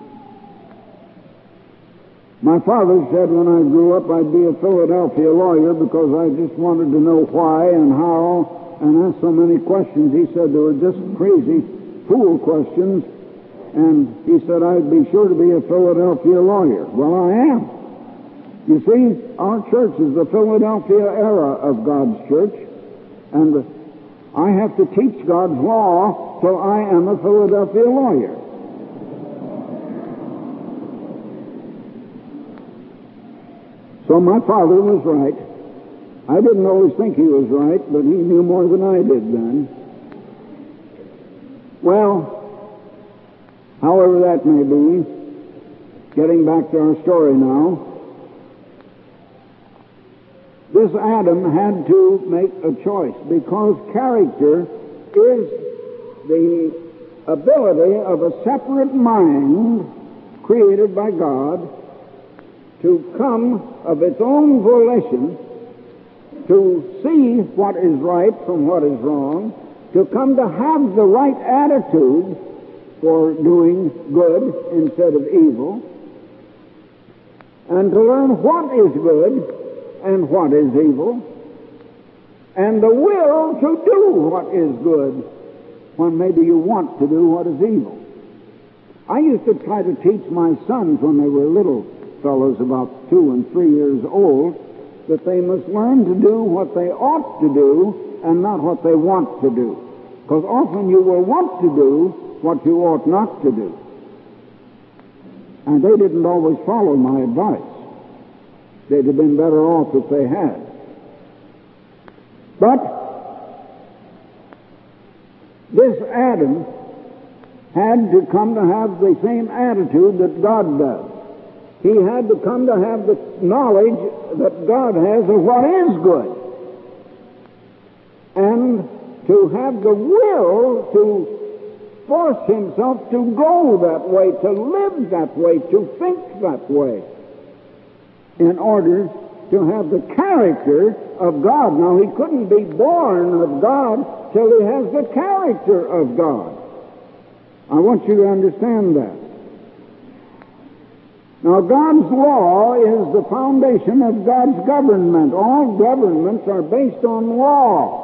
A: My father said when I grew up I'd be a Philadelphia lawyer because I just wanted to know why and how and ask so many questions. He said they were just crazy, fool questions, and he said I'd be sure to be a Philadelphia lawyer. Well, I am. You see, our church is the Philadelphia era of God's church, and I have to teach God's law, so I am a Philadelphia lawyer. So my father was right. I didn't always think he was right, but he knew more than I did then. Well, however that may be, getting back to our story now, this Adam had to make a choice because character is the ability of a separate mind created by God to come of its own volition to see what is right from what is wrong, to come to have the right attitude for doing good instead of evil, and to learn what is good and what is evil, and the will to do what is good when maybe you want to do what is evil. I used to try to teach my sons when they were little fellows, about 2 and 3 years old, that they must learn to do what they ought to do and not what they want to do. Because often you will want to do what you ought not to do. And they didn't always follow my advice. They'd have been better off if they had. But this Adam had to come to have the same attitude that God does. He had to come to have the knowledge that God has of what is good, and to have the will to force himself to go that way, to live that way, to think that way, in order to have the character of God. Now, he couldn't be born of God till he has the character of God. I want you to understand that. Now, God's law is the foundation of God's government. All governments are based on law.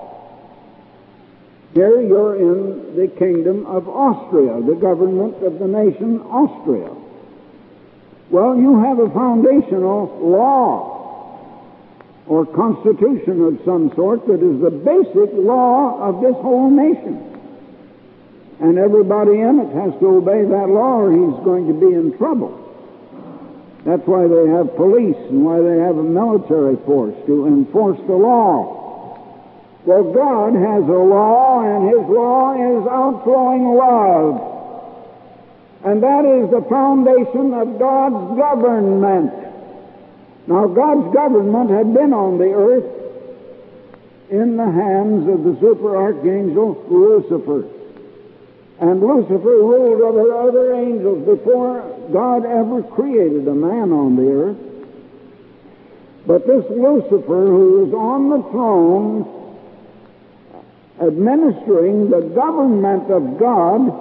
A: Here you're in the kingdom of Austria, the government of the nation Austria. Well, you have a foundational law or constitution of some sort that is the basic law of this whole nation. And everybody in it has to obey that law or he's going to be in trouble. That's why they have police and why they have a military force to enforce the law. Well, God has a law, and his law is outflowing love. And that is the foundation of God's government. Now, God's government had been on the earth in the hands of the super archangel Lucifer. And Lucifer ruled over other angels before God ever created a man on the earth. But this Lucifer, who is on the throne, administering the government of God,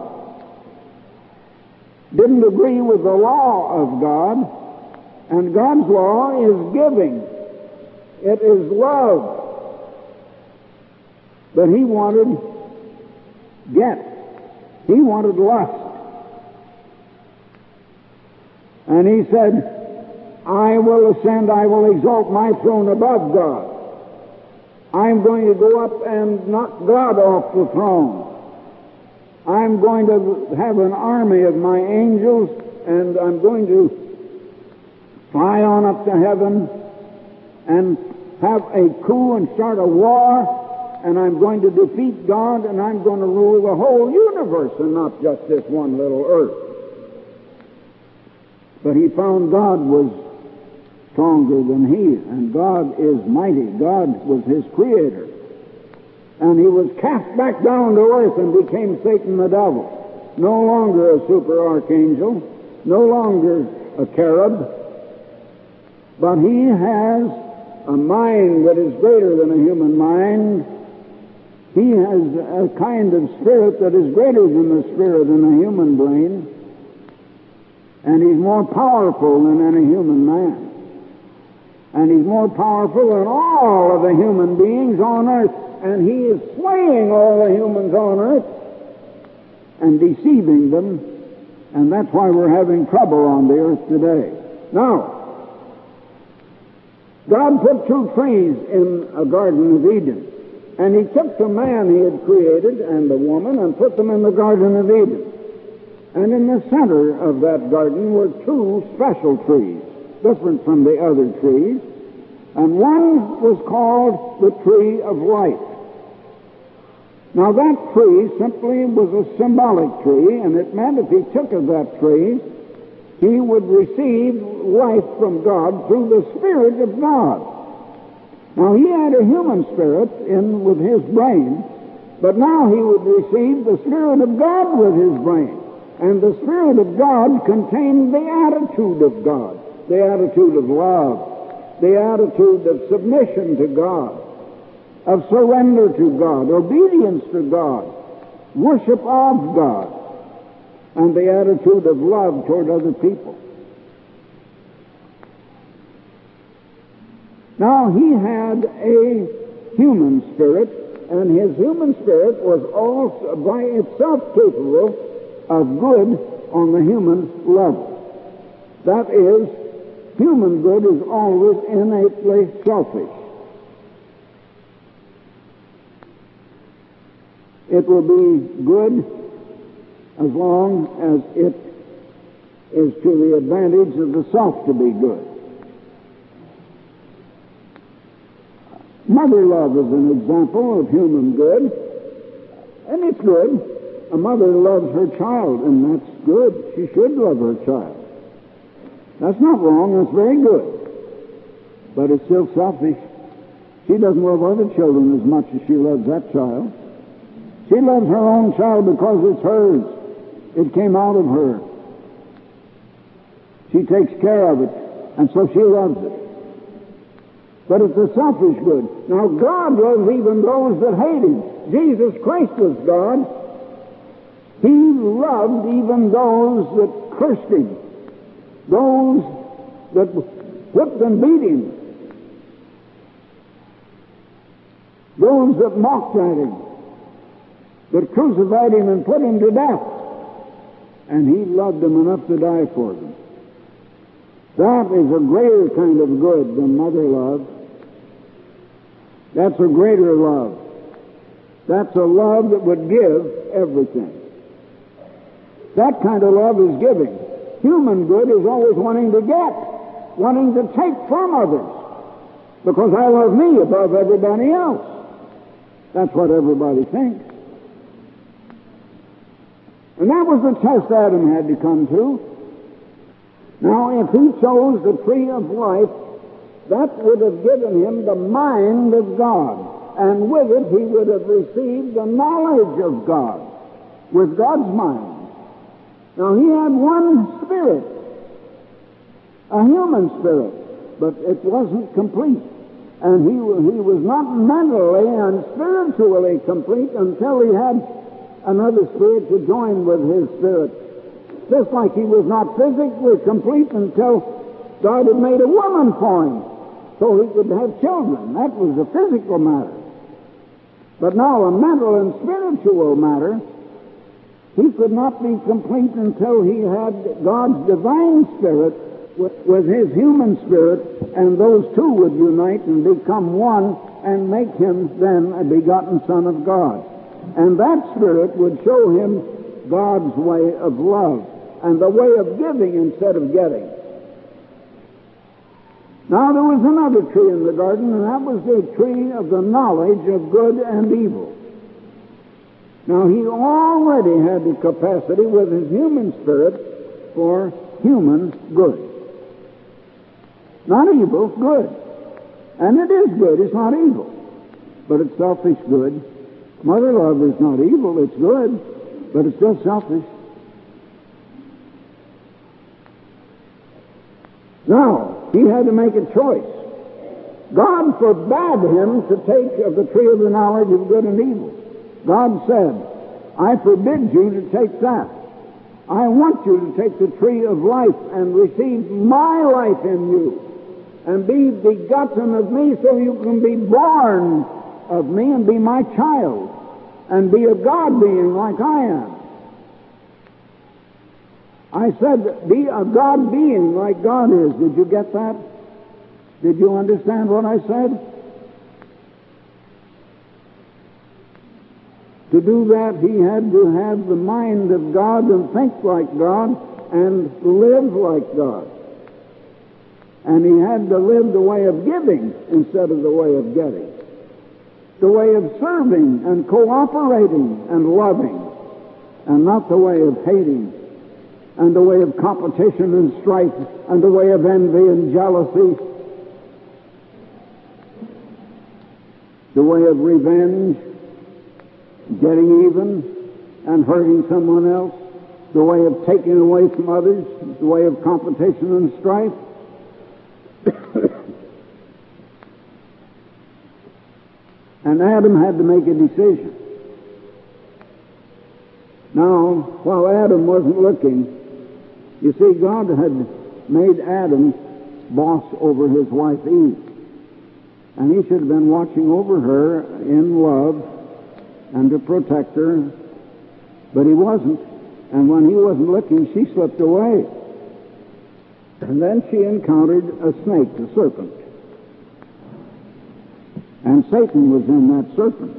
A: didn't agree with the law of God. And God's law is giving. It is love. But he wanted get. He wanted lust. And he said, I will ascend, I will exalt my throne above God. I'm going to go up and knock God off the throne. I'm going to have an army of my angels, and I'm going to fly on up to heaven and have a coup and start a war, and I'm going to defeat God, and I'm going to rule the whole universe and not just this one little earth. But he found God was stronger than he, and God is mighty. God was his creator. And he was cast back down to earth and became Satan the devil. No longer a super archangel, no longer a cherub, but he has a mind that is greater than a human mind. He has a kind of spirit that is greater than the spirit in a human brain. And he's more powerful than any human man. And he's more powerful than all of the human beings on earth. And he is slaying all the humans on earth and deceiving them. And that's why we're having trouble on the earth today. Now, God put two trees in a Garden of Eden. And he took the man he had created and the woman and put them in the Garden of Eden. And in the center of that garden were two special trees, different from the other trees. And one was called the tree of life. Now that tree simply was a symbolic tree, and it meant if he took of that tree, he would receive life from God through the Spirit of God. Now, he had a human spirit in with his brain, but now he would receive the Spirit of God with his brain. And the Spirit of God contained the attitude of God, the attitude of love, the attitude of submission to God, of surrender to God, obedience to God, worship of God, and the attitude of love toward other people. Now, he had a human spirit, and his human spirit was also by itself capable of good on the human level. That is, human good is always innately selfish. It will be good as long as it is to the advantage of the self to be good. Mother love is an example of human good, and it's good. A mother loves her child, and that's good. She should love her child. That's not wrong, that's very good. But it's still selfish. She doesn't love other children as much as she loves that child. She loves her own child because it's hers. It came out of her. She takes care of it, and so she loves it. But it's a selfish good. Now, God loves even those that hate Him. Jesus Christ was God. He loved even those that cursed Him, those that whipped and beat Him, those that mocked at Him, that crucified Him and put Him to death. And He loved them enough to die for them. That is a greater kind of good than mother love. That's a greater love. That's a love that would give everything. That kind of love is giving. Human good is always wanting to get, wanting to take from others, because I love me above everybody else. That's what everybody thinks. And that was the test Adam had to come to. Now, if he chose the tree of life, that would have given him the mind of God. And with it, he would have received the knowledge of God, with God's mind. Now, he had one spirit, a human spirit, but it wasn't complete. And he was not mentally and spiritually complete until he had another spirit to join with his spirit. Just like he was not physically complete until God had made a woman for him so he could have children. That was a physical matter. But now a mental and spiritual matter, he could not be complete until he had God's divine spirit with his human spirit, and those two would unite and become one and make him then a begotten Son of God. And that spirit would show him God's way of love and the way of giving instead of getting. Now there was another tree in the garden, and that was the tree of the knowledge of good and evil. Now he already had the capacity with his human spirit for human good. Not evil, good. And it is good, it's not evil. But it's selfish good. Mother love is not evil, it's good, but it's still selfish. Now, he had to make a choice. God forbade him to take of the tree of the knowledge of good and evil. God said, I forbid you to take that. I want you to take the tree of life and receive my life in you and be begotten of me so you can be born of me and be my child and be a God being like I am. I said, be a God being like God is. Did you get that? Did you understand what I said? To do that, he had to have the mind of God and think like God and live like God. And he had to live the way of giving instead of the way of getting. The way of serving and cooperating and loving, and not the way of hating, and the way of competition and strife, and the way of envy and jealousy, the way of revenge, getting even and hurting someone else, the way of taking away from others, the way of competition and strife. And Adam had to make a decision. Now, while Adam wasn't looking, you see, God had made Adam boss over his wife Eve. And he should have been watching over her in love and to protect her. But he wasn't. And when he wasn't looking, she slipped away. And then she encountered a snake, a serpent. And Satan was in that serpent.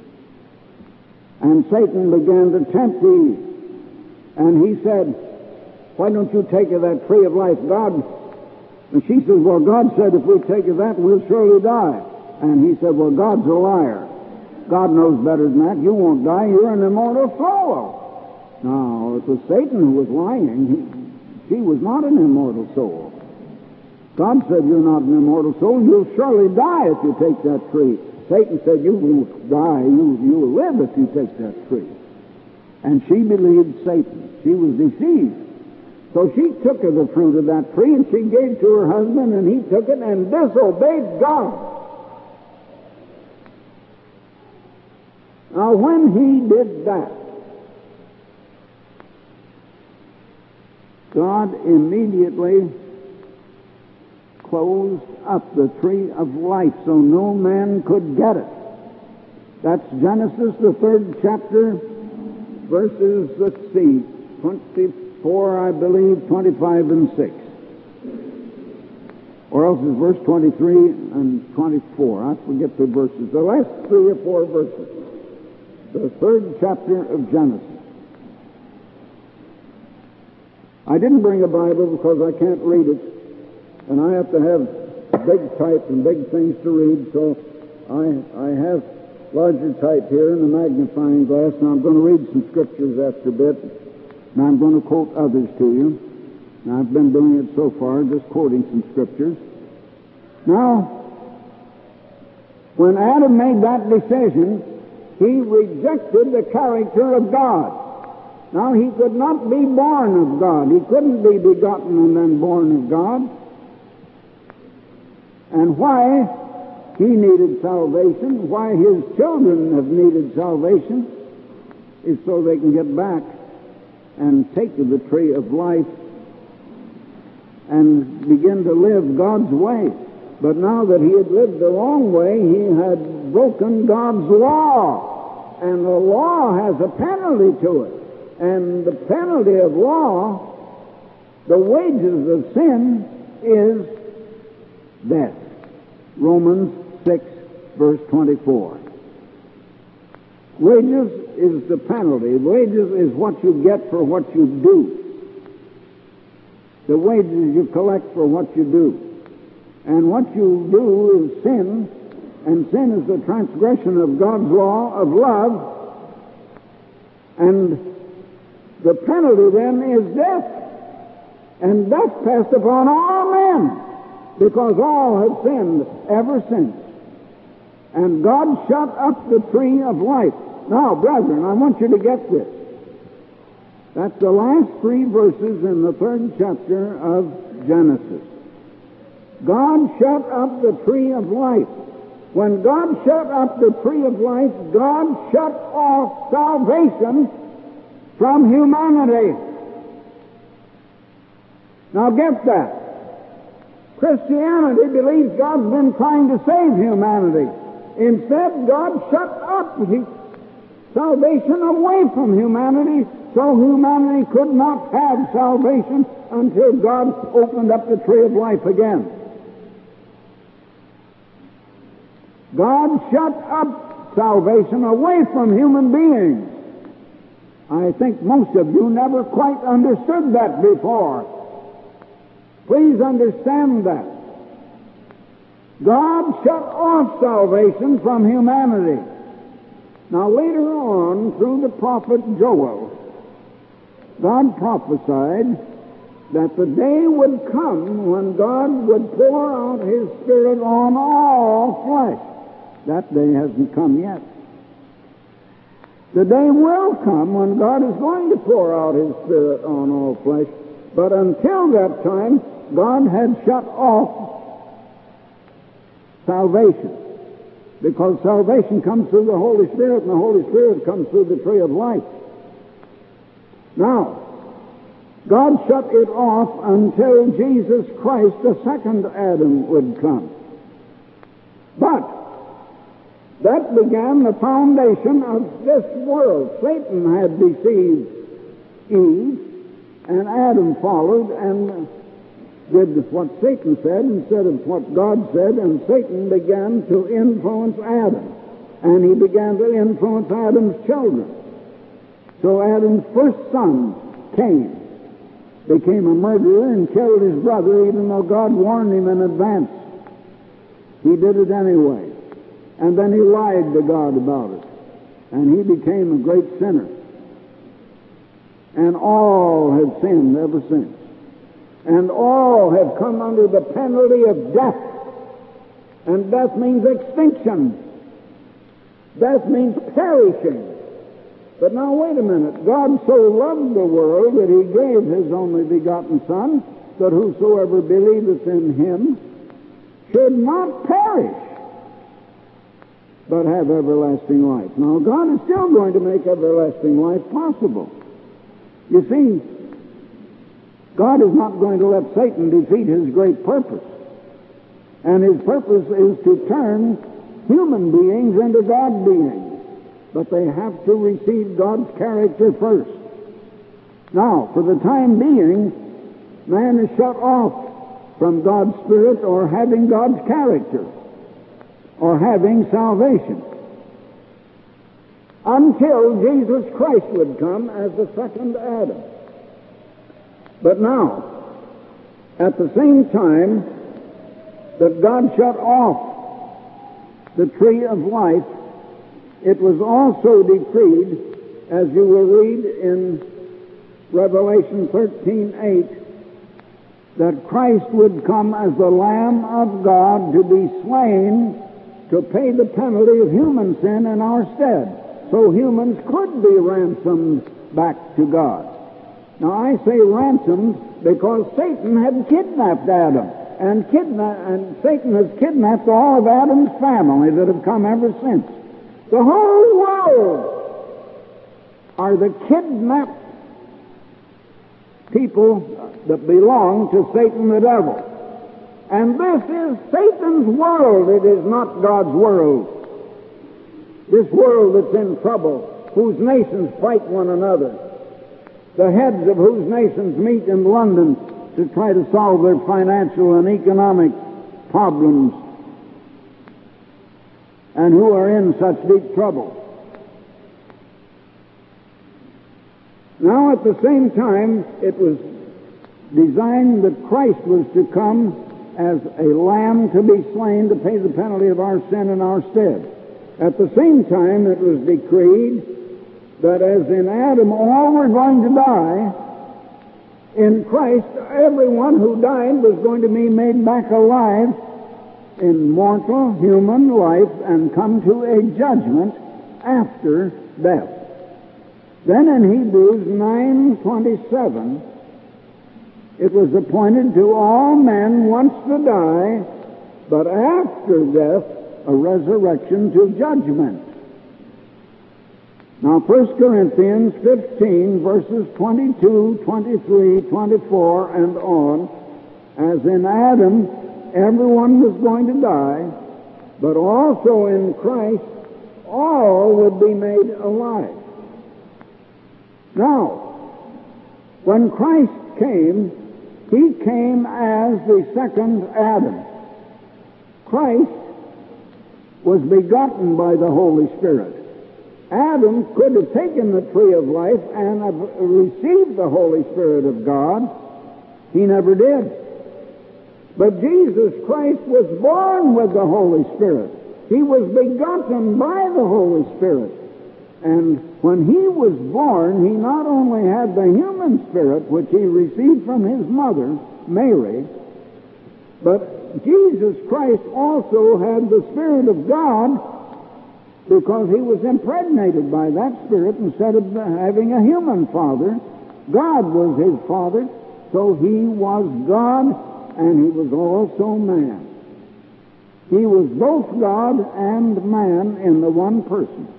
A: And Satan began to tempt Eve. And he said, why don't you take of that tree of life? God. And she says, well, God said if we take of that, we'll surely die. And he said, well, God's a liar. God knows better than that. You won't die. You're an immortal soul. No, it was Satan who was lying. She was not an immortal soul. God said you're not an immortal soul. You'll surely die if you take that tree. Satan said, you will die, you will live if you take that tree. And she believed Satan. She was deceived. So she took of the fruit of that tree, and she gave to her husband, and he took it and disobeyed God. Now, when he did that, God immediately closed up the tree of life so no man could get it. That's Genesis, the 3rd chapter, verses, 24, I believe, 25 and 6. Or else it's verse 23 and 24. I forget the verses. The last 3 or 4 verses. The 3rd chapter of Genesis. I didn't bring a Bible because I can't read it, and I have to have big type and big things to read, so I have larger type here in the magnifying glass. Now I'm going to read some scriptures after a bit, and I'm going to quote others to you. Now I've been doing it so far, just quoting some scriptures. Now, when Adam made that decision, he rejected the character of God. Now, he could not be born of God. He couldn't be begotten and then born of God. And why he needed salvation, why his children have needed salvation, is so they can get back and take to the tree of life and begin to live God's way. But now that he had lived the wrong way, he had broken God's law. And the law has a penalty to it. And the penalty of law, the wages of sin, is death. Romans 6, verse 24. Wages is the penalty. Wages is what you get for what you do. The wages you collect for what you do. And what you do is sin, and sin is the transgression of God's law of love, and the penalty then is death. And death passed upon all men, because all have sinned ever since. And God shut up the tree of life. Now, brethren, I want you to get this. That's the last 3 verses in the 3rd chapter of Genesis. God shut up the tree of life. When God shut up the tree of life, God shut off salvation from humanity. Now get that. Christianity believes God's been trying to save humanity. Instead, God shut up salvation away from humanity, so humanity could not have salvation until God opened up the tree of life again. God shut up salvation away from human beings. I think most of you never quite understood that before. Please understand that. God shut off salvation from humanity. Now later on, through the prophet Joel, God prophesied that the day would come when God would pour out His Spirit on all flesh. That day hasn't come yet. The day will come when God is going to pour out His Spirit on all flesh. But until that time, God had shut off salvation. Because salvation comes through the Holy Spirit, and the Holy Spirit comes through the tree of life. Now, God shut it off until Jesus Christ, the second Adam, would come. But that began the foundation of this world. Satan had deceived Eve, and Adam followed and did what Satan said instead of what God said, and Satan began to influence Adam. And he began to influence Adam's children. So Adam's first son, Cain, became a murderer and killed his brother, even though God warned him in advance. He did it anyway. And then he lied to God about it. And he became a great sinner. And all have sinned ever since. And all have come under the penalty of death. And death means extinction. Death means perishing. But now wait a minute. God so loved the world that he gave his only begotten Son, that whosoever believeth in him should not perish, but have everlasting life. Now God is still going to make everlasting life possible. You see, God is not going to let Satan defeat his great purpose. And his purpose is to turn human beings into God beings. But they have to receive God's character first. Now, for the time being, man is shut off from God's Spirit or having God's character or having salvation until Jesus Christ would come as the second Adam. But now, at the same time that God shut off the tree of life, it was also decreed, as you will read in Revelation 13:8, that Christ would come as the Lamb of God to be slain to pay the penalty of human sin in our stead, so humans could be ransomed back to God. Now I say ransomed because Satan had kidnapped Adam, and Satan has kidnapped all of Adam's family that have come ever since. The whole world are the kidnapped people that belong to Satan the devil. And this is Satan's world. It is not God's world. This world that's in trouble, whose nations fight one another, the heads of whose nations meet in London to try to solve their financial and economic problems, and who are in such deep trouble. Now, at the same time, it was designed that Christ was to come as a lamb to be slain to pay the penalty of our sin in our stead. At the same time, it was decreed that as in Adam all were going to die, in Christ everyone who died was going to be made back alive in mortal human life and come to a judgment after death. Then in Hebrews 9:27, it was appointed to all men once to die, but after death a resurrection to judgment. Now 1 Corinthians 15 verses 22, 23, 24 and on, as in Adam everyone was going to die, but also in Christ all would be made alive. Now, when Christ came, he came as the second Adam. Christ was begotten by the Holy Spirit. Adam could have taken the tree of life and have received the Holy Spirit of God. He never did. But Jesus Christ was born with the Holy Spirit. He was begotten by the Holy Spirit. And when he was born, he not only had the human spirit, which he received from his mother, Mary, but Jesus Christ also had the Spirit of God, because he was impregnated by that Spirit instead of having a human father. God was his father, so he was God, and he was also man. He was both God and man in the one person.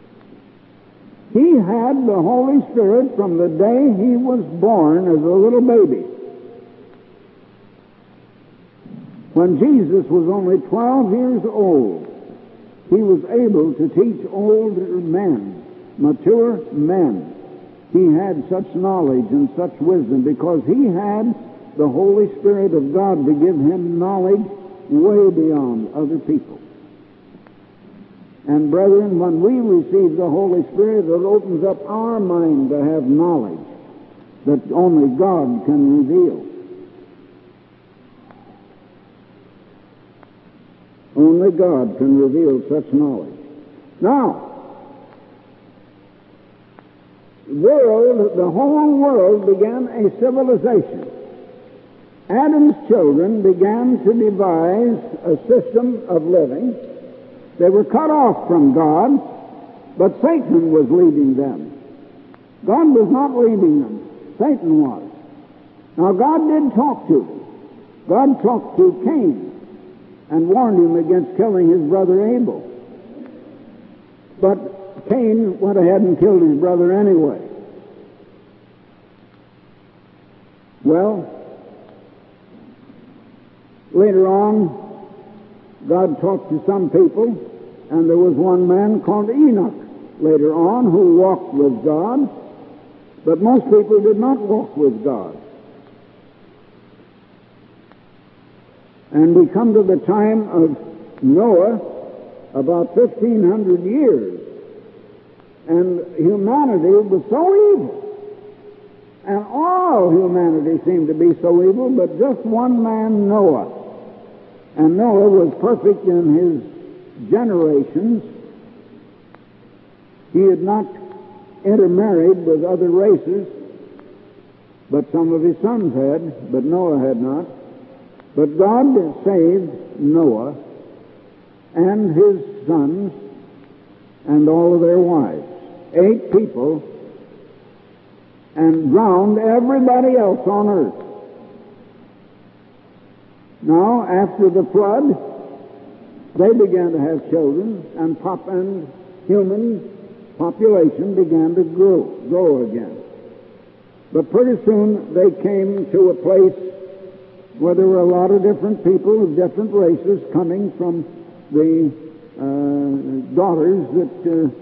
A: He had the Holy Spirit from the day he was born as a little baby. When Jesus was only 12 years old, he was able to teach older men, mature men. He had such knowledge and such wisdom because he had the Holy Spirit of God to give him knowledge way beyond other people. And brethren, when we receive the Holy Spirit, it opens up our mind to have knowledge that only God can reveal. Only God can reveal such knowledge. Now, the whole world began a civilization. Adam's children began to devise a system of living They were cut off from God, but Satan was leading them. God was not leading them. Satan was. Now God did talk to him. God talked to Cain and warned him against killing his brother Abel. But Cain went ahead and killed his brother anyway. Well, later on, God talked to some people, and there was one man called Enoch later on who walked with God, but most people did not walk with God. And we come to the time of Noah, about 1,500 years, and humanity was so evil. And all humanity seemed to be so evil, but just one man, Noah. And Noah was perfect in his generations. He had not intermarried with other races, but some of his sons had, but Noah had not. But God saved Noah and his sons and all of their wives. 8 people, and drowned everybody else on earth. Now, after the flood, they began to have children, and human population began to grow again. But pretty soon they came to a place where there were a lot of different people of different races coming from the daughters that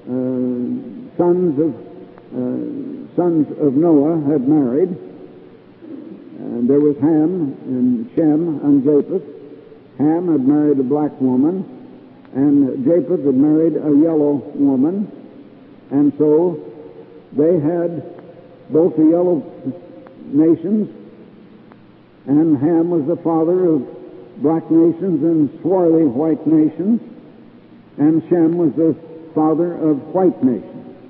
A: sons of Noah had married. And there was Ham and Shem and Japheth. Ham had married a black woman, and Japheth had married a yellow woman. And so they had both the yellow nations, and Ham was the father of black nations and swarthy white nations, and Shem was the father of white nations.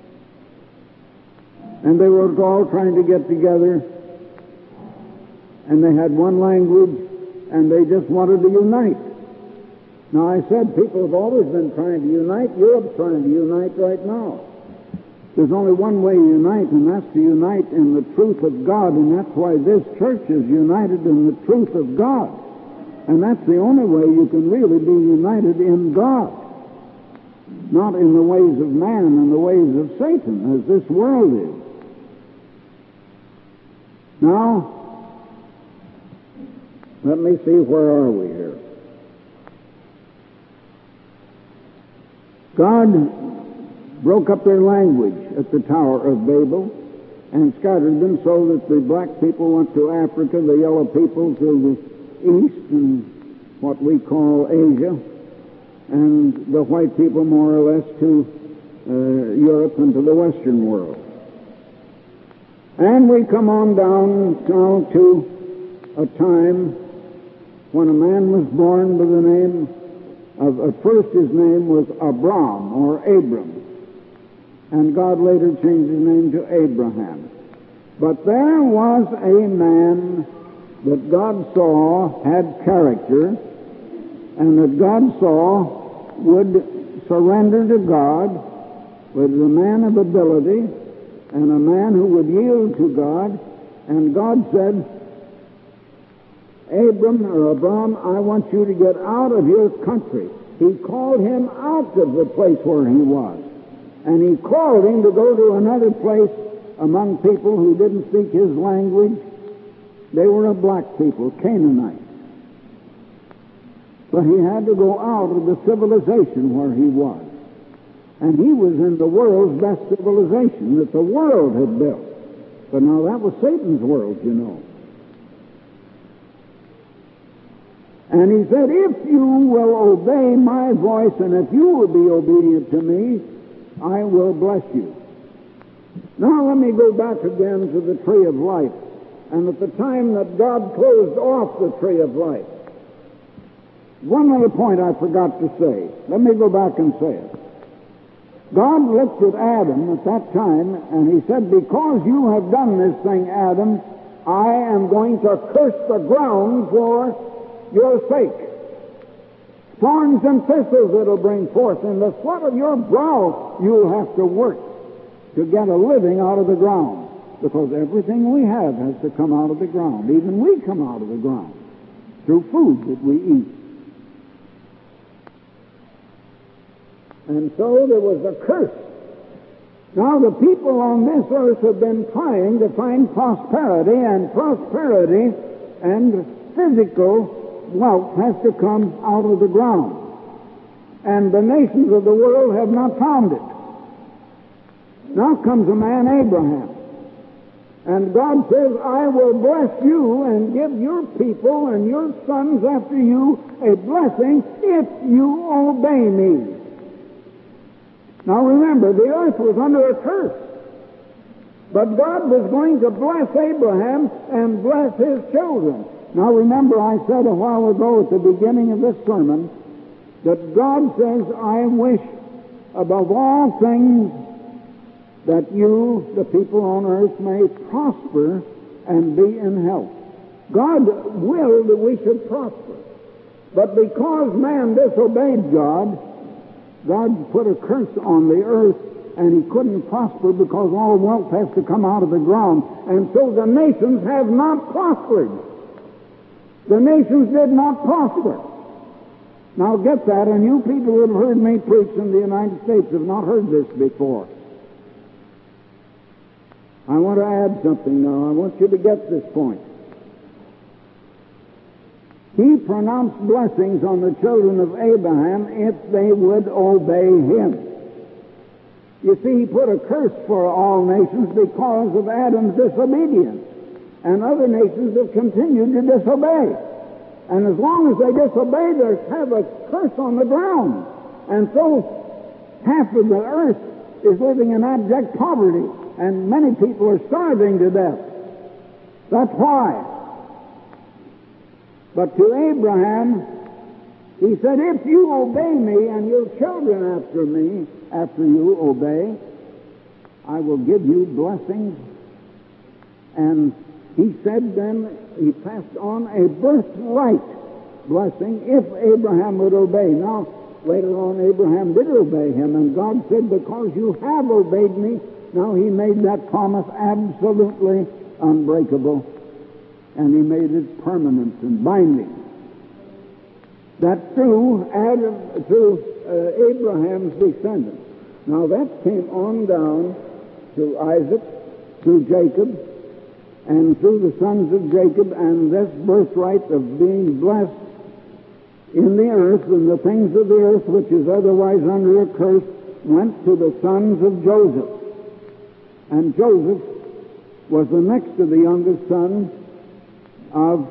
A: And they were all trying to get together, and they had one language, and they just wanted to unite. Now, I said people have always been trying to unite. Europe's trying to unite right now. There's only one way to unite, and that's to unite in the truth of God, and that's why this church is united in the truth of God. And that's the only way you can really be united in God, not in the ways of man and the ways of Satan, as this world is. Now, let me see, where are we here? God broke up their language at the Tower of Babel and scattered them so that the black people went to Africa, the yellow people to the east and what we call Asia, and the white people more or less to Europe and to the Western world. And we come on down now to a time when a man was born by the name of, at first his name was Abram or Abram, and God later changed his name to Abraham. But there was a man that God saw had character, and that God saw would surrender to God, was a man of ability, and a man who would yield to God. And God said, Abram, I want you to get out of your country. He called him out of the place where he was. And he called him to go to another place among people who didn't speak his language. They were a black people, Canaanites. But he had to go out of the civilization where he was. And he was in the world's best civilization that the world had built. But now that was Satan's world, you know. And he said, if you will obey my voice and if you will be obedient to me, I will bless you. Now let me go back again to the tree of life. And at the time that God closed off the tree of life, one other point I forgot to say. Let me go back and say it. God looked at Adam at that time, and he said, because you have done this thing, Adam, I am going to curse the ground for your sake. Thorns and thistles it'll bring forth. In the sweat of your brow you'll have to work to get a living out of the ground. Because everything we have has to come out of the ground. Even we come out of the ground through food that we eat. And so there was a curse. Now the people on this earth have been trying to find prosperity, and physical wealth has to come out of the ground. And the nations of the world have not found it. Now comes a man, Abraham. And God says, I will bless you and give your people and your sons after you a blessing if you obey me. Now remember, the earth was under a curse. But God was going to bless Abraham and bless his children. Now remember, I said a while ago at the beginning of this sermon that God says, I wish above all things that you, the people on earth, may prosper and be in health. God willed that we should prosper. But because man disobeyed God, God put a curse on the earth, and he couldn't prosper because all wealth has to come out of the ground. And so the nations have not prospered. The nations did not prosper. Now get that, and you people who have heard me preach in the United States have not heard this before. I want to add something now. I want you to get this point. He pronounced blessings on the children of Abraham if they would obey him. You see, he put a curse for all nations because of Adam's disobedience. And other nations have continued to disobey. And as long as they disobey, they have a curse on the ground. And so half of the earth is living in abject poverty. And many people are starving to death. That's why. But to Abraham, he said, if you obey me and your children after me, after you obey, I will give you blessings. And he said then, he passed on a birthright blessing if Abraham would obey. Now, later on, Abraham did obey him, and God said, because you have obeyed me, now he made that promise absolutely unbreakable, and he made it permanent and binding. That through Abraham's descendants. Now that came on down to Isaac, through Jacob, and through the sons of Jacob, and this birthright of being blessed in the earth and the things of the earth, which is otherwise under a curse, went to the sons of Joseph. And Joseph was the next to the youngest son of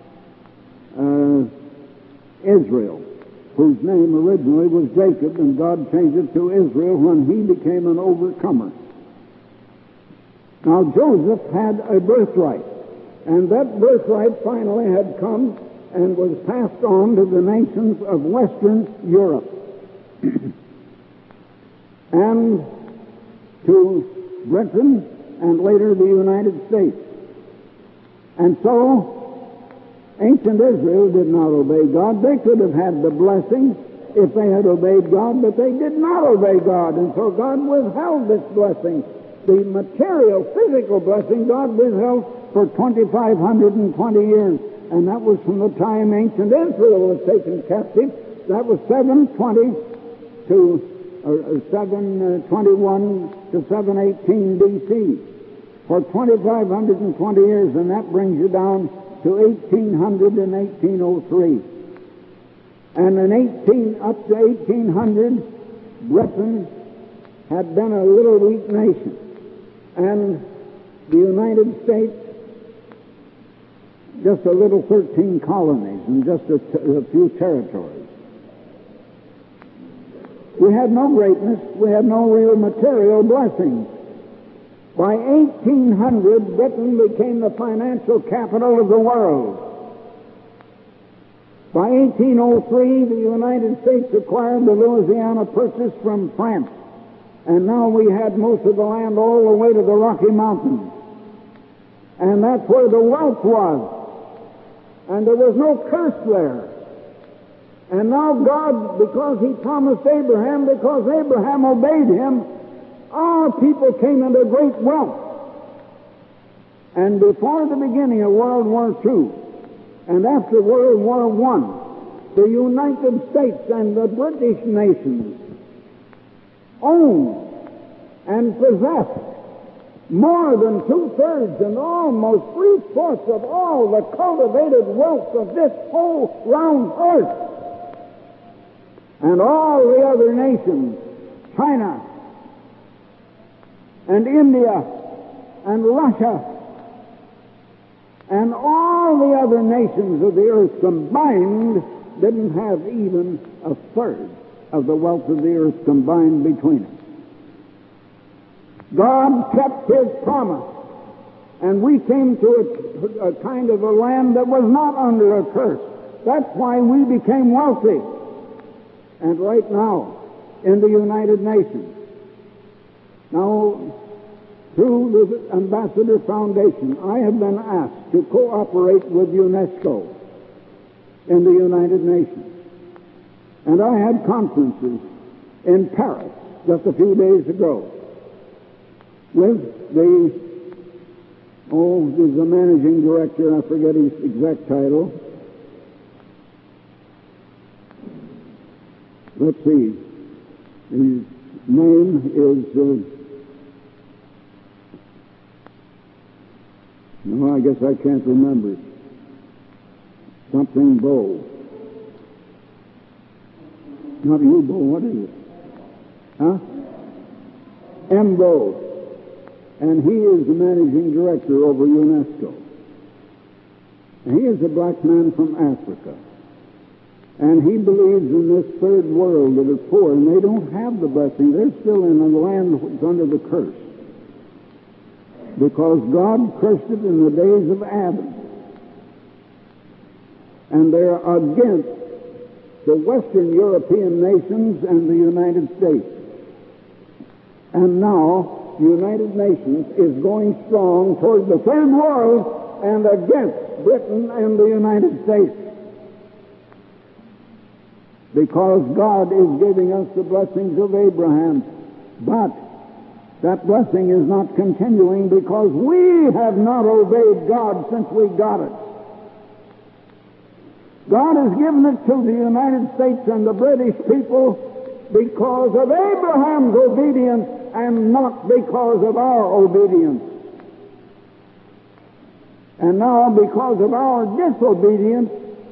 A: Israel, whose name originally was Jacob, and God changed it to Israel when he became an overcomer. Now Joseph had a birthright, and that birthright finally had come and was passed on to the nations of Western Europe and to Britain and later the United States. And so ancient Israel did not obey God. They could have had the blessing if they had obeyed God, but they did not obey God, and so God withheld this blessing. The material, physical blessing God withheld for 2,520 years, and that was from the time ancient Israel was taken captive. That was 721 to 718 B.C. for 2,520 years, and that brings you down to 1800 and 1803. And up to 1800, Britain had been a little weak nation, and the United States just a little 13 colonies and just a few territories. We had no greatness. We had no real material blessings. By 1800, Britain became the financial capital of the world. By 1803, the United States acquired the Louisiana Purchase from France. And now we had most of the land all the way to the Rocky Mountains. And that's where the wealth was. And there was no curse there. And now God, because He promised Abraham, because Abraham obeyed Him, our people came into great wealth. And before the beginning of World War II, and after World War I, the United States and the British nations owned and possessed more than two-thirds and almost three-fourths of all the cultivated wealth of this whole round earth. And all the other nations, China and India and Russia and all the other nations of the earth combined didn't have even a third of the wealth of the earth combined between them. God kept His promise, and we came to a kind of a land that was not under a curse. That's why we became wealthy. And right now, in the United Nations, now, through the Ambassador Foundation, I have been asked to cooperate with UNESCO in the United Nations. And I had conferences in Paris just a few days ago with the managing director, I forget his exact title. Let's see, his name is, no, I guess I can't remember it. Something Bow. Not you, Bow, what is it? Huh? M. Bow. And he is the managing director over UNESCO. And he is a black man from Africa. And he believes in this third world that is poor, and they don't have the blessing. They're still in a land that's under the curse. Because God cursed it in the days of Adam. And they're against the Western European nations and the United States. And now, the United Nations is going strong toward the third world and against Britain and the United States. Because God is giving us the blessings of Abraham. But that blessing is not continuing because we have not obeyed God since we got it. God has given it to the United States and the British people because of Abraham's obedience and not because of our obedience. And now, because of our disobedience,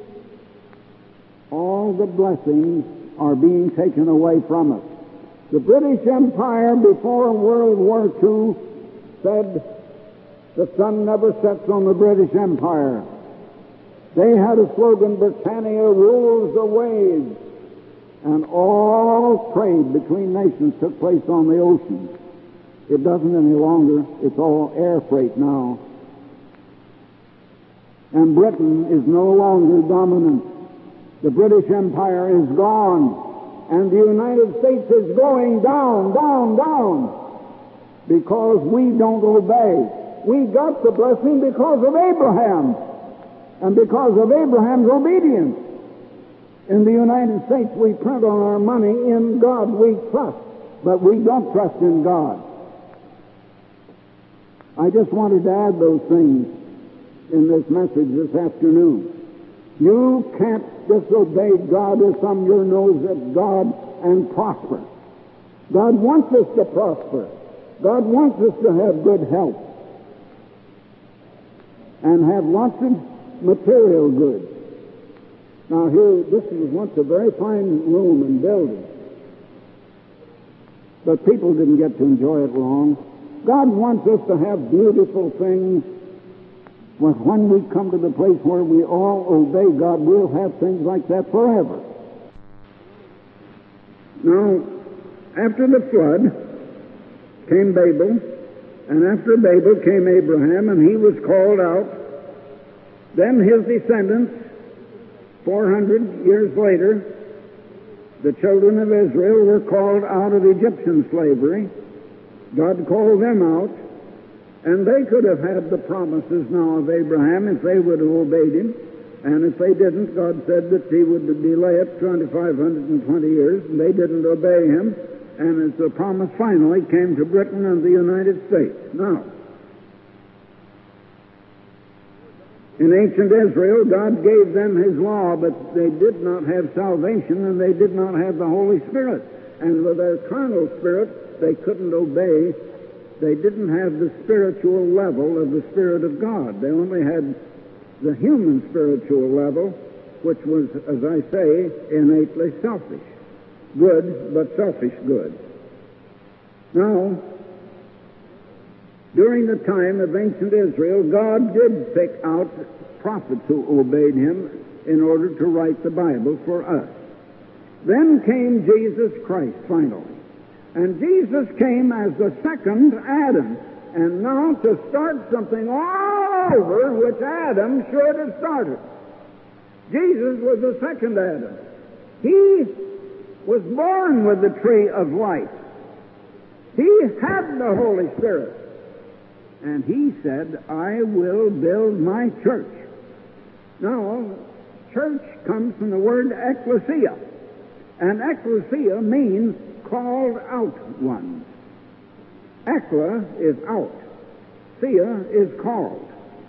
A: all the blessings are being taken away from us. The British Empire before World War II said the sun never sets on the British Empire. They had a slogan, Britannia rules the waves, and all trade between nations took place on the ocean. It doesn't any longer. It's all air freight now. And Britain is no longer dominant. The British Empire is gone. And the United States is going down, down, down, because we don't obey. We got the blessing because of Abraham, and because of Abraham's obedience. In the United States, we print on our money, in God we trust, but we don't trust in God. I just wanted to add those things in this message this afternoon. You can't disobey God or thumb your nose at God and prosper. God wants us to prosper. God wants us to have good health and have lots of material goods. Now here, this was once a very fine room and building, but people didn't get to enjoy it long. God wants us to have beautiful things. But when we come to the place where we all obey God, we'll have things like that forever. Now, after the flood came Babel, and after Babel came Abraham, and he was called out. Then his descendants, 400 years later, the children of Israel were called out of Egyptian slavery. God called them out. And they could have had the promises now of Abraham if they would have obeyed him. And if they didn't, God said that He would delay it 2,520 years, and they didn't obey Him, and as the promise finally came to Britain and the United States. Now, in ancient Israel, God gave them His law, but they did not have salvation, and they did not have the Holy Spirit. And with their carnal spirit, they couldn't obey. They didn't have the spiritual level of the Spirit of God. They only had the human spiritual level, which was, as I say, innately selfish. Good, but selfish good. Now, during the time of ancient Israel, God did pick out prophets who obeyed Him in order to write the Bible for us. Then came Jesus Christ, finally. And Jesus came as the second Adam. And now to start something all over which Adam should have started. Jesus was the second Adam. He was born with the tree of life. He had the Holy Spirit. And He said, I will build my church. Now, church comes from the word ecclesia. And ecclesia means called out ones. Ekla is out. Sia is called.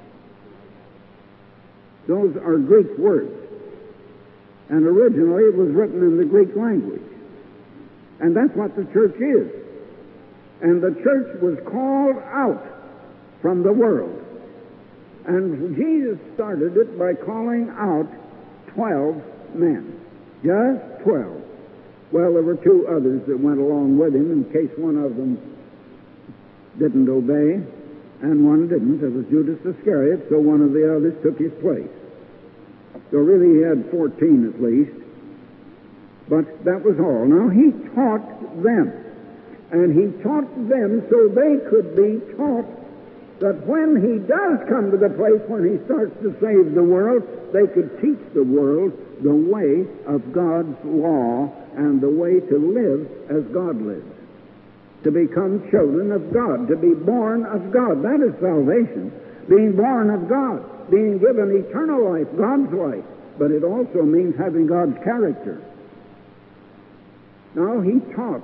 A: Those are Greek words. And originally it was written in the Greek language. And that's what the church is. And the church was called out from the world. And Jesus started it by calling out 12 men. Just 12. Well, there were two others that went along with Him in case one of them didn't obey, and one didn't. It was Judas Iscariot, so one of the others took his place. So really he had 14 at least. But that was all. Now He taught them. And He taught them so they could be taught that when He does come to the place when He starts to save the world, they could teach the world the way of God's law and the way to live as God lives. To become children of God, to be born of God. That is salvation. Being born of God, being given eternal life, God's life. But it also means having God's character. Now He taught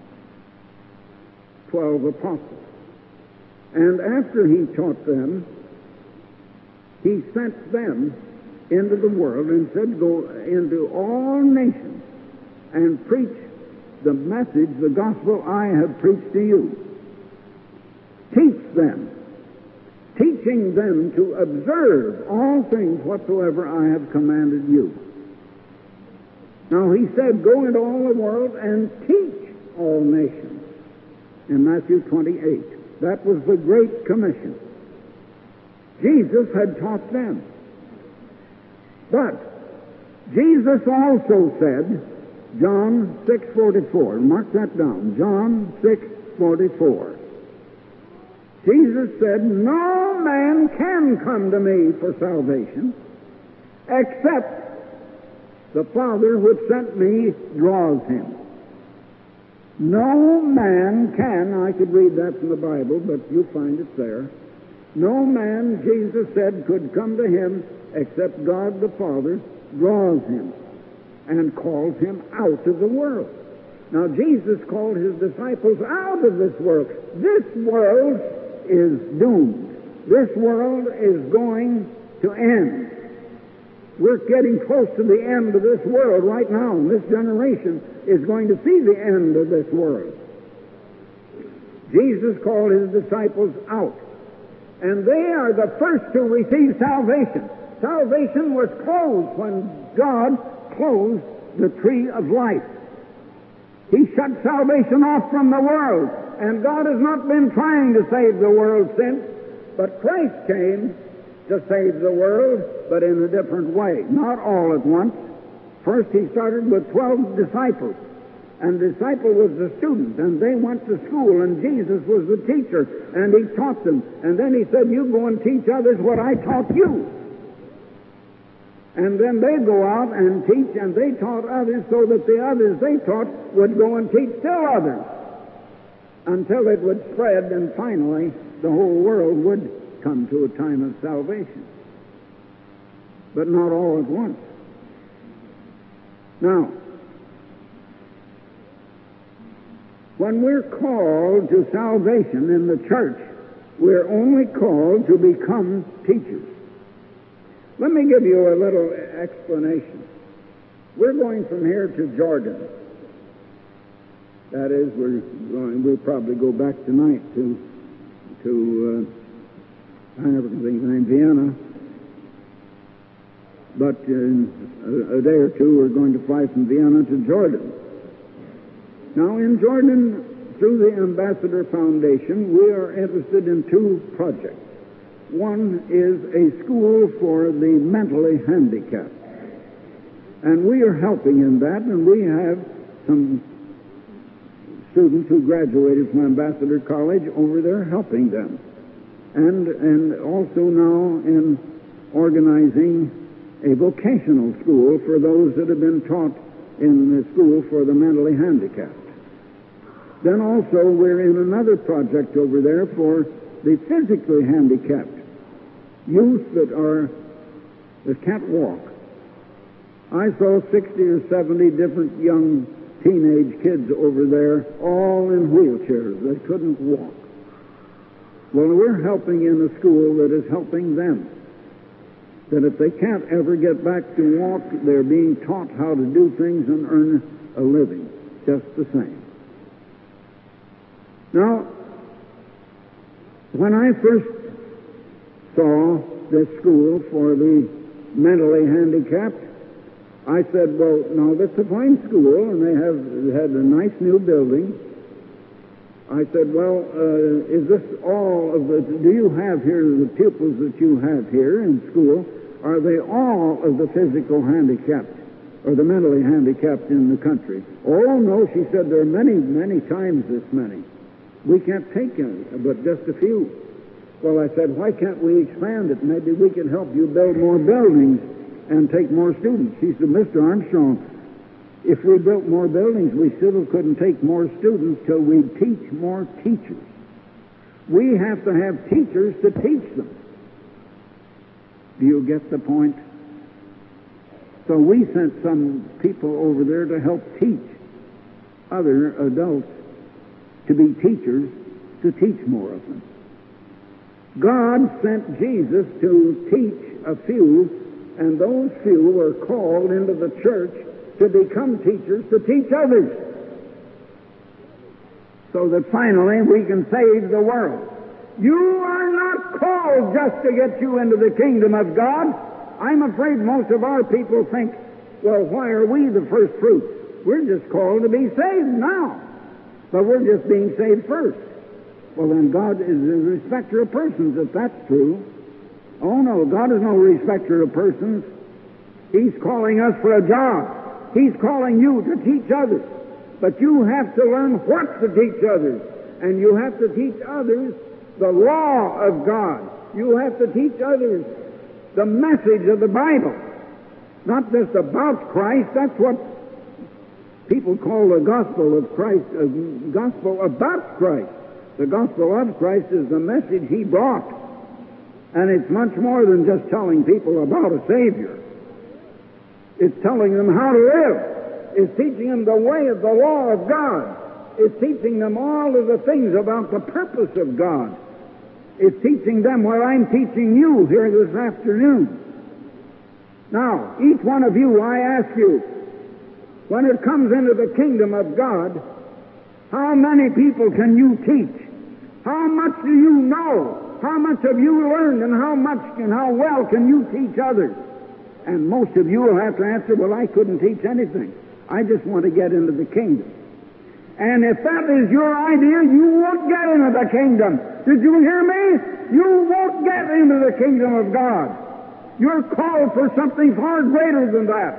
A: 12 apostles. And after He taught them, He sent them into the world and said, go into all nations and preach the message, the gospel I have preached to you. Teach them, teaching them to observe all things whatsoever I have commanded you. Now He said, go into all the world and teach all nations. In Matthew 28. That was the Great Commission. Jesus had taught them. But Jesus also said, John 6:44. Mark that down. John 6:44. Jesus said, no man can come to me for salvation except the Father which sent me draws him. No man can, I could read that from the Bible, but you'll find it there. No man, Jesus said, could come to Him except God the Father draws him and calls him out of the world. Now, Jesus called His disciples out of this world. This world is doomed. This world is going to end. We're getting close to the end of this world right now, and this generation is going to see the end of this world. Jesus called His disciples out, and they are the first to receive salvation. Salvation was closed when God closed the tree of life. He shut salvation off from the world, and God has not been trying to save the world since, but Christ came to save the world, but in a different way. Not all at once. First He started with 12 disciples, and the disciple was the student, and they went to school, and Jesus was the teacher, and He taught them. And then He said, you go and teach others what I taught you. And then they go out and teach, and they taught others so that the others they taught would go and teach still others until it would spread, and finally the whole world would come to a time of salvation. but not all at once. Now, when we're called to salvation in the church, we're only called to become teachers. Let me give you a little explanation. We're going from here to Jordan. That is, we'll probably go back tonight to I never can think of the name, Vienna. But in a day or two, we're going to fly from Vienna to Jordan. Now, in Jordan, through the Ambassador Foundation, we are interested in two projects. One is a school for the mentally handicapped. And we are helping in that, and we have some students who graduated from Ambassador College over there helping them. And also now in organizing a vocational school for those that have been taught in the school for the mentally handicapped. Then also we're in another project over there for the physically handicapped, youth that can't walk. I saw 60 or 70 different young teenage kids over there, all in wheelchairs. They couldn't walk. Well, we're helping in a school that is helping them. That if they can't ever get back to walk, they're being taught how to do things and earn a living just the same. Now, when I first saw this school for the mentally handicapped, I said, well, now that's a fine school, and they had a nice new building. I said, well, is this all of do you have here, the pupils that you have here in school, are they all of the physical handicapped or the mentally handicapped in the country? Oh, no, she said, there are many, many times this many. We can't take any, but just a few. Well, I said, why can't we expand it? Maybe we can help you build more buildings and take more students. She said, Mr. Armstrong, if we built more buildings, we still couldn't take more students till we teach more teachers. We have to have teachers to teach them. Do you get the point? So we sent some people over there to help teach other adults to be teachers, to teach more of them. God sent Jesus to teach a few, and those few were called into the church to become teachers, to teach others, so that finally we can save the world. You are not called just to get you into the kingdom of God. I'm afraid most of our people think, well, why are we the first fruits? We're just called to be saved now, but we're just being saved first. Well, then God is a respecter of persons, if that's true. Oh, no, God is no respecter of persons. He's calling us for a job. He's calling you to teach others. But you have to learn what to teach others. And you have to teach others the law of God. You have to teach others the message of the Bible. Not just about Christ. That's what people call the gospel of Christ, gospel about Christ. The gospel of Christ is the message He brought. And it's much more than just telling people about a Savior. It's telling them how to live. It's teaching them the way of the law of God. It's teaching them all of the things about the purpose of God. It's teaching them what I'm teaching you here this afternoon. Now, each one of you, I ask you, when it comes into the kingdom of God, how many people can you teach? How much do you know? How much have you learned, and how much and how well can you teach others? And most of you will have to answer, well, I couldn't teach anything. I just want to get into the kingdom. And if that is your idea, you won't get into the kingdom. Did you hear me? You won't get into the kingdom of God. You're called for something far greater than that.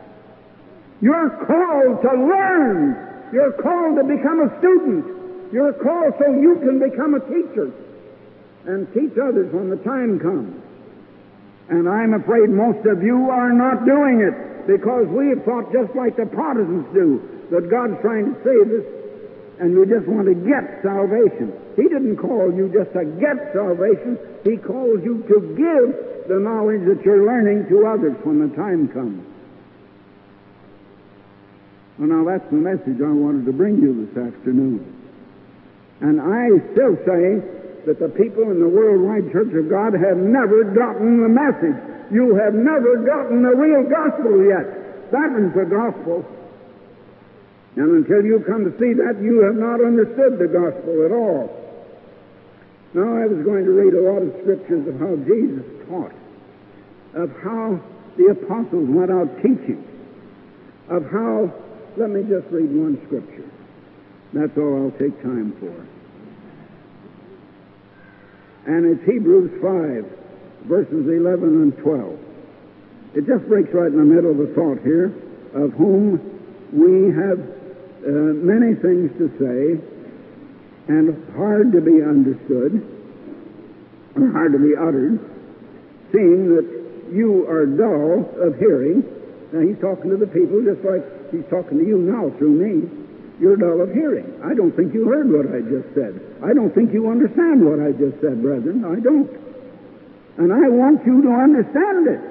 A: You're called to learn. You're called to become a student. You're called so you can become a teacher and teach others when the time comes. And I'm afraid most of you are not doing it, because we have thought just like the Protestants do, that God's trying to save us and you just want to get salvation. He didn't call you just to get salvation. He calls you to give the knowledge that you're learning to others when the time comes. Well, now that's the message I wanted to bring you this afternoon. And I still say that the people in the worldwide Church of God have never gotten the message. You have never gotten the real gospel yet. That is the gospel. And until you come to see that, you have not understood the gospel at all. Now, I was going to read a lot of scriptures of how Jesus taught, of how the apostles went out teaching, of how, let me just read one scripture. That's all I'll take time for. And it's Hebrews 5, verses 11 and 12. It just breaks right in the middle of the thought here, of whom we have many things to say, and hard to be understood, or hard to be uttered, seeing that you are dull of hearing. Now, he's talking to the people just like he's talking to you now through me. You're dull of hearing. I don't think you heard what I just said. I don't think you understand what I just said, brethren. I don't. And I want you to understand it.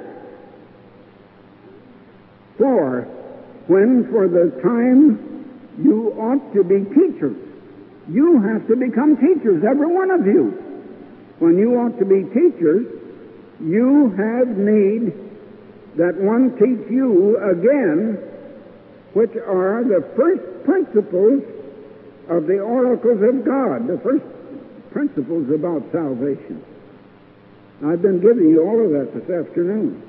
A: For when for the time you ought to be teachers, you have to become teachers, every one of you. When you ought to be teachers, you have need that one teach you again, which are the first principles of the oracles of God, the first principles about salvation. I've been giving you all of that this afternoon.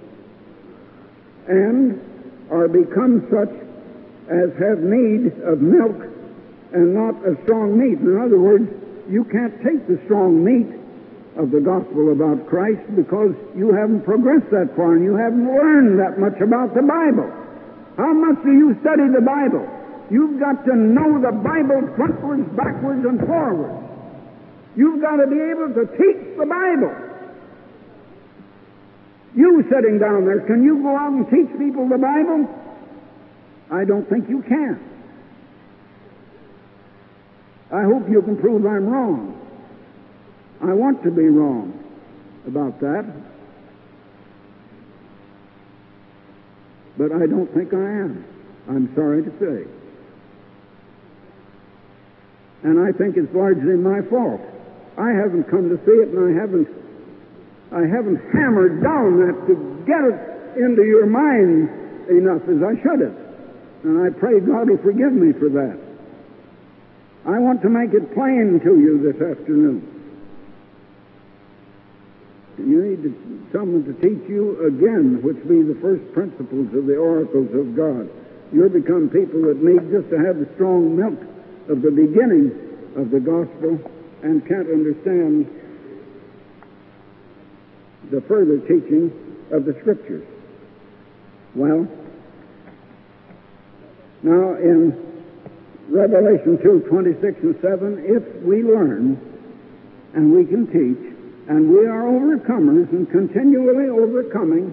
A: And are become such as have need of milk and not of strong meat. In other words, you can't take the strong meat of the gospel about Christ because you haven't progressed that far and you haven't learned that much about the Bible. How much do you study the Bible? You've got to know the Bible frontwards, backwards, and forwards. You've got to be able to teach the Bible. You sitting down there, can you go out and teach people the Bible? I don't think you can. I hope you can prove I'm wrong. I want to be wrong about that. But I don't think I am. I'm sorry to say. And I think it's largely my fault. I haven't come to see it, and I haven't hammered down that to get it into your mind enough as I should have. And I pray God will forgive me for that. I want to make it plain to you this afternoon. You need someone to teach you again, which be the first principles of the oracles of God. You'll become people that need just to have the strong milk of the beginning of the gospel and can't understand the further teaching of the Scriptures. Well, now in Revelation 2:26 and 7, if we learn and we can teach, and we are overcomers and continually overcoming,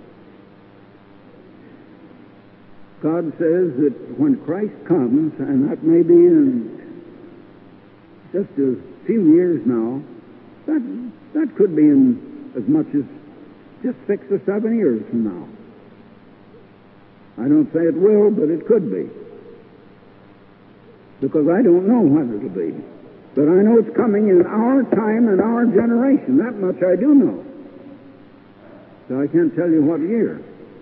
A: God says that when Christ comes, and that may be in just a few years now, that could be in as much as just 6 or 7 years from now. I don't say it will, but it could be. Because I don't know when it'll be. But I know it's coming in our time and our generation. That much I do know. So I can't tell you what year.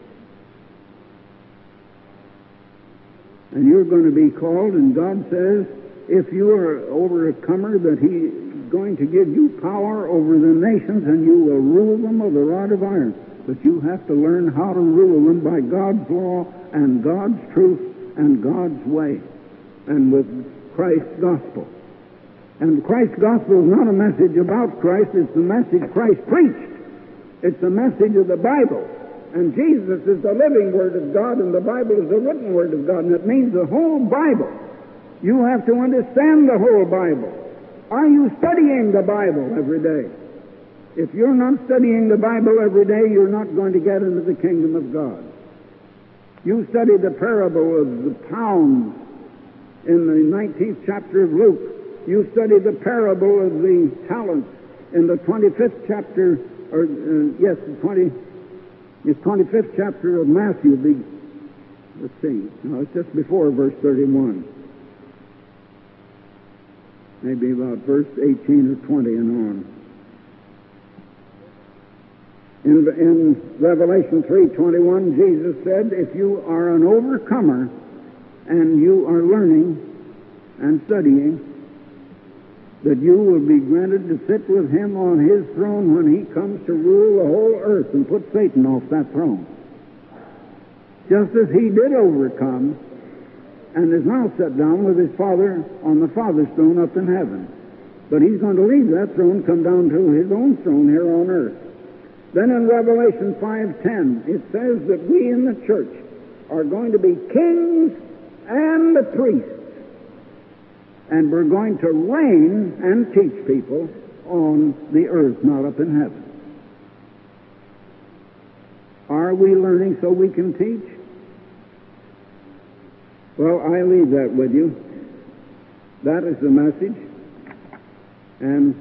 A: And you're going to be called, and God says, if you are an overcomer, that He's going to give you power over the nations, and you will rule them with a rod of iron. But you have to learn how to rule them by God's law and God's truth and God's way, and with Christ's gospel. And Christ's gospel is not a message about Christ, it's the message Christ preached. It's the message of the Bible. And Jesus is the living Word of God, and the Bible is the written Word of God, and it means the whole Bible. You have to understand the whole Bible. Are you studying the Bible every day? If you're not studying the Bible every day, you're not going to get into the kingdom of God. You study the parable of the pounds in the 19th chapter of Luke. You study the parable of the talents in the 25th chapter, or the 25th chapter of Matthew. Let's see. No, it's just before verse 31. Maybe about verse 18 or 20 and on. In Revelation 3:21, Jesus said, if you are an overcomer and you are learning and studying, that you will be granted to sit with him on his throne when he comes to rule the whole earth and put Satan off that throne. Just as he did overcome and is now set down with his Father on the Father's throne up in heaven. But he's going to leave that throne, come down to his own throne here on earth. Then in Revelation 5:10, it says that we in the church are going to be kings and the priests. And we're going to reign and teach people on the earth, not up in heaven. Are we learning so we can teach? Well, I leave that with you. That is the message. And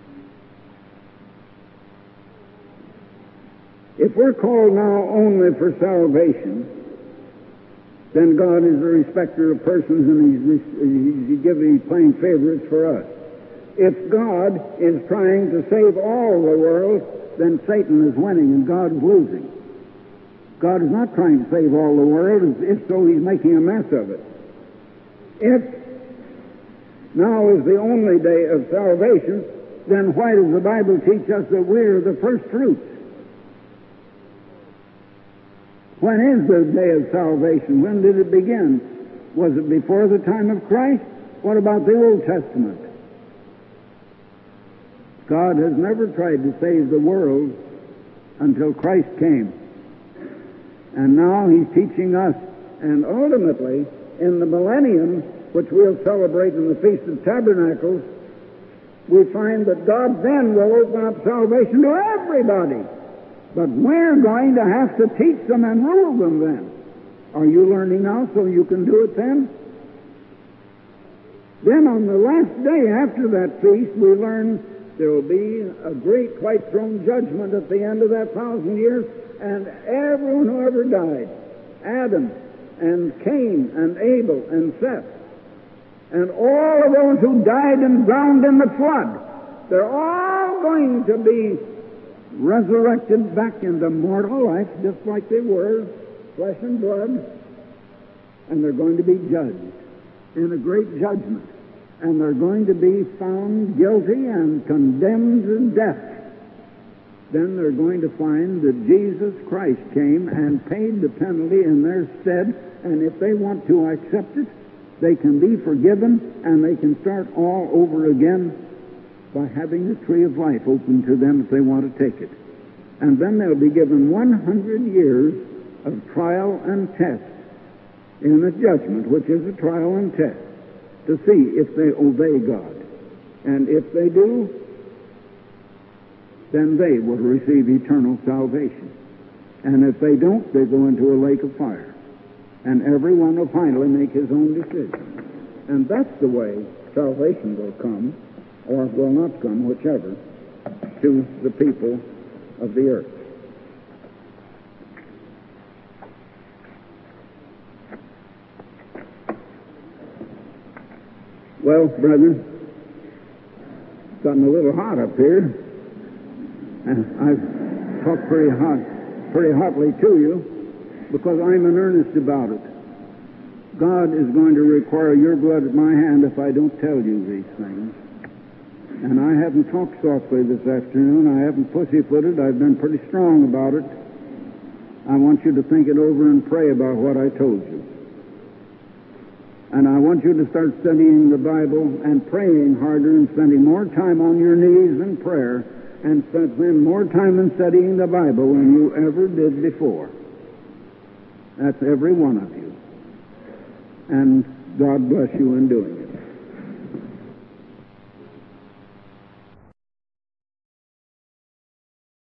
A: if we're called now only for salvation, then God is a respecter of persons, and He's playing favorites for us. If God is trying to save all the world, then Satan is winning and God is losing. God is not trying to save all the world. If so, He's making a mess of it. If now is the only day of salvation, then why does the Bible teach us that we're the first fruits? When is the day of salvation? When did it begin? Was it before the time of Christ? What about the Old Testament? God has never tried to save the world until Christ came. And now He's teaching us, and ultimately, in the millennium, which we'll celebrate in the Feast of Tabernacles, we find that God then will open up salvation to everybody. But we're going to have to teach them and rule them then. Are you learning now so you can do it then? Then on the last day after that feast, we learn there will be a great white throne judgment at the end of that 1,000 years, and everyone who ever died, Adam and Cain and Abel and Seth, and all of those who died and drowned in the flood, they're all going to be resurrected back into mortal life, just like they were, flesh and blood, and they're going to be judged in a great judgment, and they're going to be found guilty and condemned to death. Then they're going to find that Jesus Christ came and paid the penalty in their stead, and if they want to accept it, they can be forgiven, and they can start all over again by having the tree of life open to them if they want to take it. And then they'll be given 100 years of trial and test in the judgment, which is a trial and test, to see if they obey God. And if they do, then they will receive eternal salvation. And if they don't, they go into a lake of fire. And everyone will finally make his own decision. And that's the way salvation will come, or will not come, whichever, to the people of the earth. Well, brethren, it's gotten a little hot up here, and I've talked pretty hotly to you, because I'm in earnest about it. God is going to require your blood at my hand if I don't tell you these things. And I haven't talked softly this afternoon. I haven't pussyfooted. I've been pretty strong about it. I want you to think it over and pray about what I told you. And I want you to start studying the Bible and praying harder and spending more time on your knees in prayer and spend more time in studying the Bible than you ever did before. That's every one of you. And God bless you in doing it.